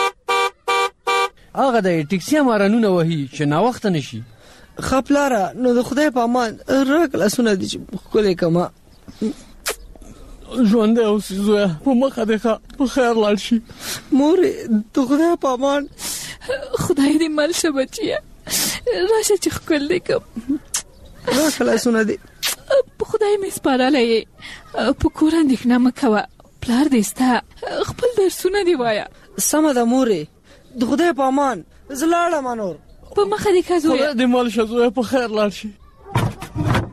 Speaker 25: هغه د ټیکسي مارانونه وهي چې ناوخته نشي
Speaker 9: ښه پلاره نو د خدای په امان راکړه لاسونه دي چې ښکلی کړمه
Speaker 25: ژوندی اوسې زویه په مخه دې ښه په خیر لاړ شي
Speaker 9: مورې د خدای په امان
Speaker 24: خدای دې مل شه بچیه راشه چې ښکل دې کړم
Speaker 9: راکړه لاسونه دي
Speaker 24: په خدای مې سپارلی یې په کور اندېښنه مه کوه پلار دې ستا خپل درسونه دې وایه
Speaker 9: سمه ده مورې د خدای په امان زه لاړم نور
Speaker 24: په مخه دې ښه زویه
Speaker 25: خدای دې مل شه زویه په خیر لاړ شي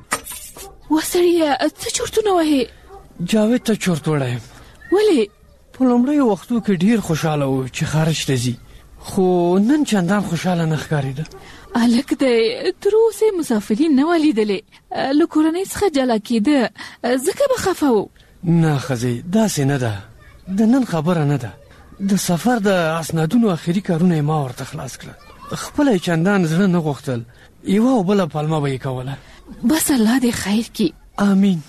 Speaker 24: وسړیه څه چورتونه وهې
Speaker 25: جاوید ته چورت وړی یم
Speaker 24: ولې
Speaker 25: په لومړی وختو کې ډیر خوشاله و چې خارج ته ځي، خو نن چندان خوشاله نه ښکارېده.
Speaker 24: الک د تر اوسه مسافرین نه ولیدلې، له کورنۍ څخه جلا کېده، ځکه به خفه و.
Speaker 25: نه ښځې، داسې نه ده، د نن خبره نه ده. د سفر د اسنادونو اخري کارونه یې ما ورته خلاص کړل، خپله یې چندان زړه نه غوښتل، یوه او بله پلمه به یې کوله.
Speaker 24: بس الله دې خیر کړي.
Speaker 25: آمین.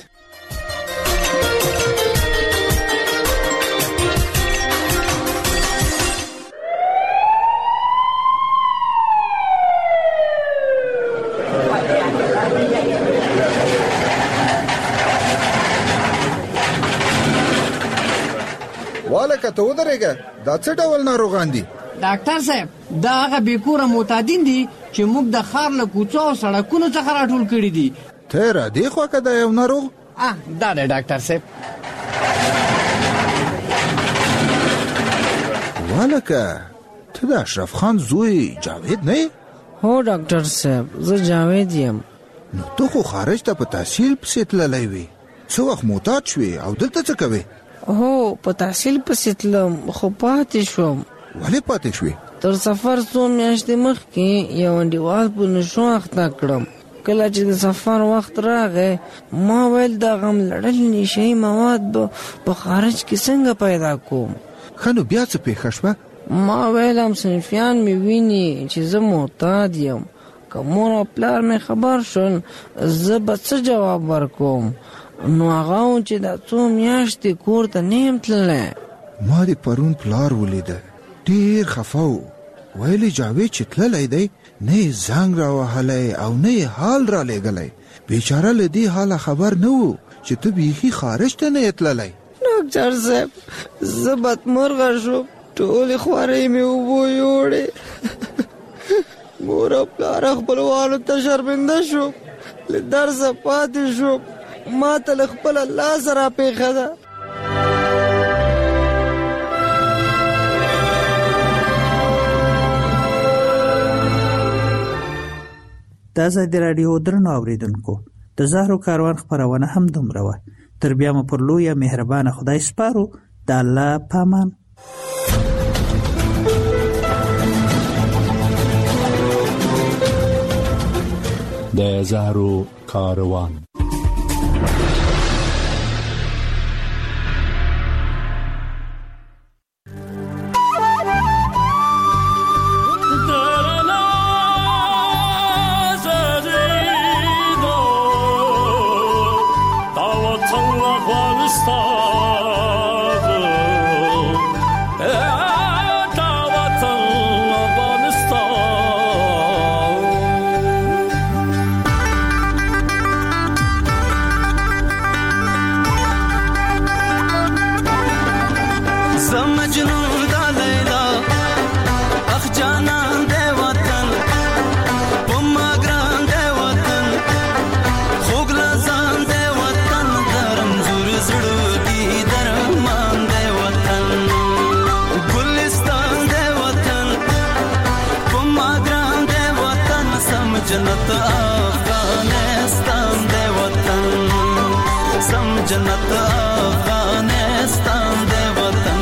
Speaker 1: والکه ته ودرېږه، دا څه ډول ناروغان دي؟
Speaker 13: ډاکټر صاحب، دا هغه بېکوره معتادین دي چې موږ د ښار له کوڅو او سړکونو څخه راټول کړي دي.
Speaker 1: ته را دې خوا که دا یو ناروغ؟
Speaker 13: دا دی ډاکټر صاحب.
Speaker 1: والکه ته د اشرف خان زوی جاوید نه یې؟
Speaker 9: هو ډاکټر صاحب، زه جاوید یم.
Speaker 1: نو ته خو خارج ته په تحصیل پسې تللی وې، څه وخت معتاد شوې او دلته څه کوې؟
Speaker 9: هو په تحصیل پسې تلم، خو پاتې شوم.
Speaker 1: ولې پاتې شوې؟
Speaker 9: تر سفر څو میاشتې مخکې یو انډیوال په نشو اخته کړم. کله چې د سفر وخت راغی، ما ویل د غم لړل نشهیي مواد به په خارج کې څنګه پیدا کوم.
Speaker 1: ښه نو بیا څه پېښه شوه؟
Speaker 9: ما ویل همصنفیان مې ویني چې زه معتاد یم، که مور او پلار مې خبر شول زه به څه جواب ورکوم؟ نو هغه و چې دا څو میاشتې کور ته نه یم تللی.
Speaker 1: ما د پرون پلار ولیده، ډېر خفه و، ویلې جاوید چې تللی دی، نه یې زنګ را وهلی او نه یې حال را لېږلی. بیچاره له دې حاله خبر نه و چې ته بیخي خارج ته نه یې تللی.
Speaker 9: ډاکټر صاحب، زه بدمرغه شوم، ټولې خوارۍ مې اوبو یوړې. مور او پلار خپلوانو ته شرمنده شوم، له درسه پاتې شوم، ما ته له خپله لاسه را پېښه ده.
Speaker 20: د ازادي راډیو درنو اورېدونکو، د زهرو کاروان خپرونه هم دومره وه. تر بیا مو پر لویه مهربانه خدای سپارو. د الله په امان.
Speaker 14: د زهرو کاروان.
Speaker 15: जन्नत अफगानिस्तान दे वतन, सम जन्नत अफगानिस्तान दे वतन।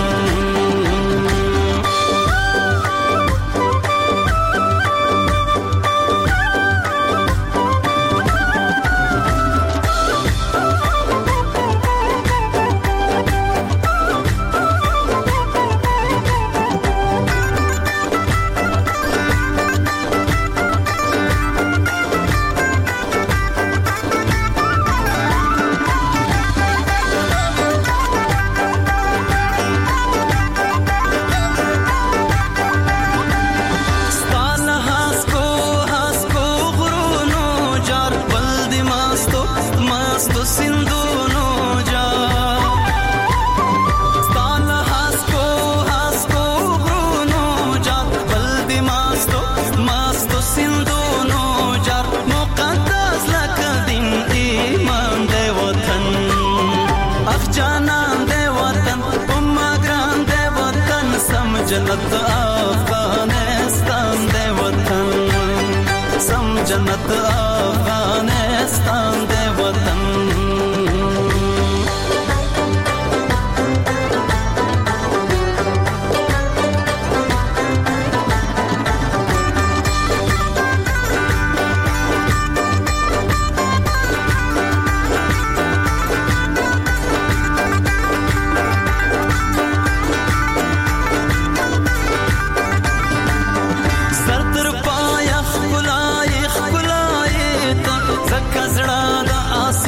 Speaker 15: जन्नत अफगानिस्तान दे वतन, सम जन्नत अफगानिस्तान दे वतन।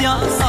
Speaker 15: یا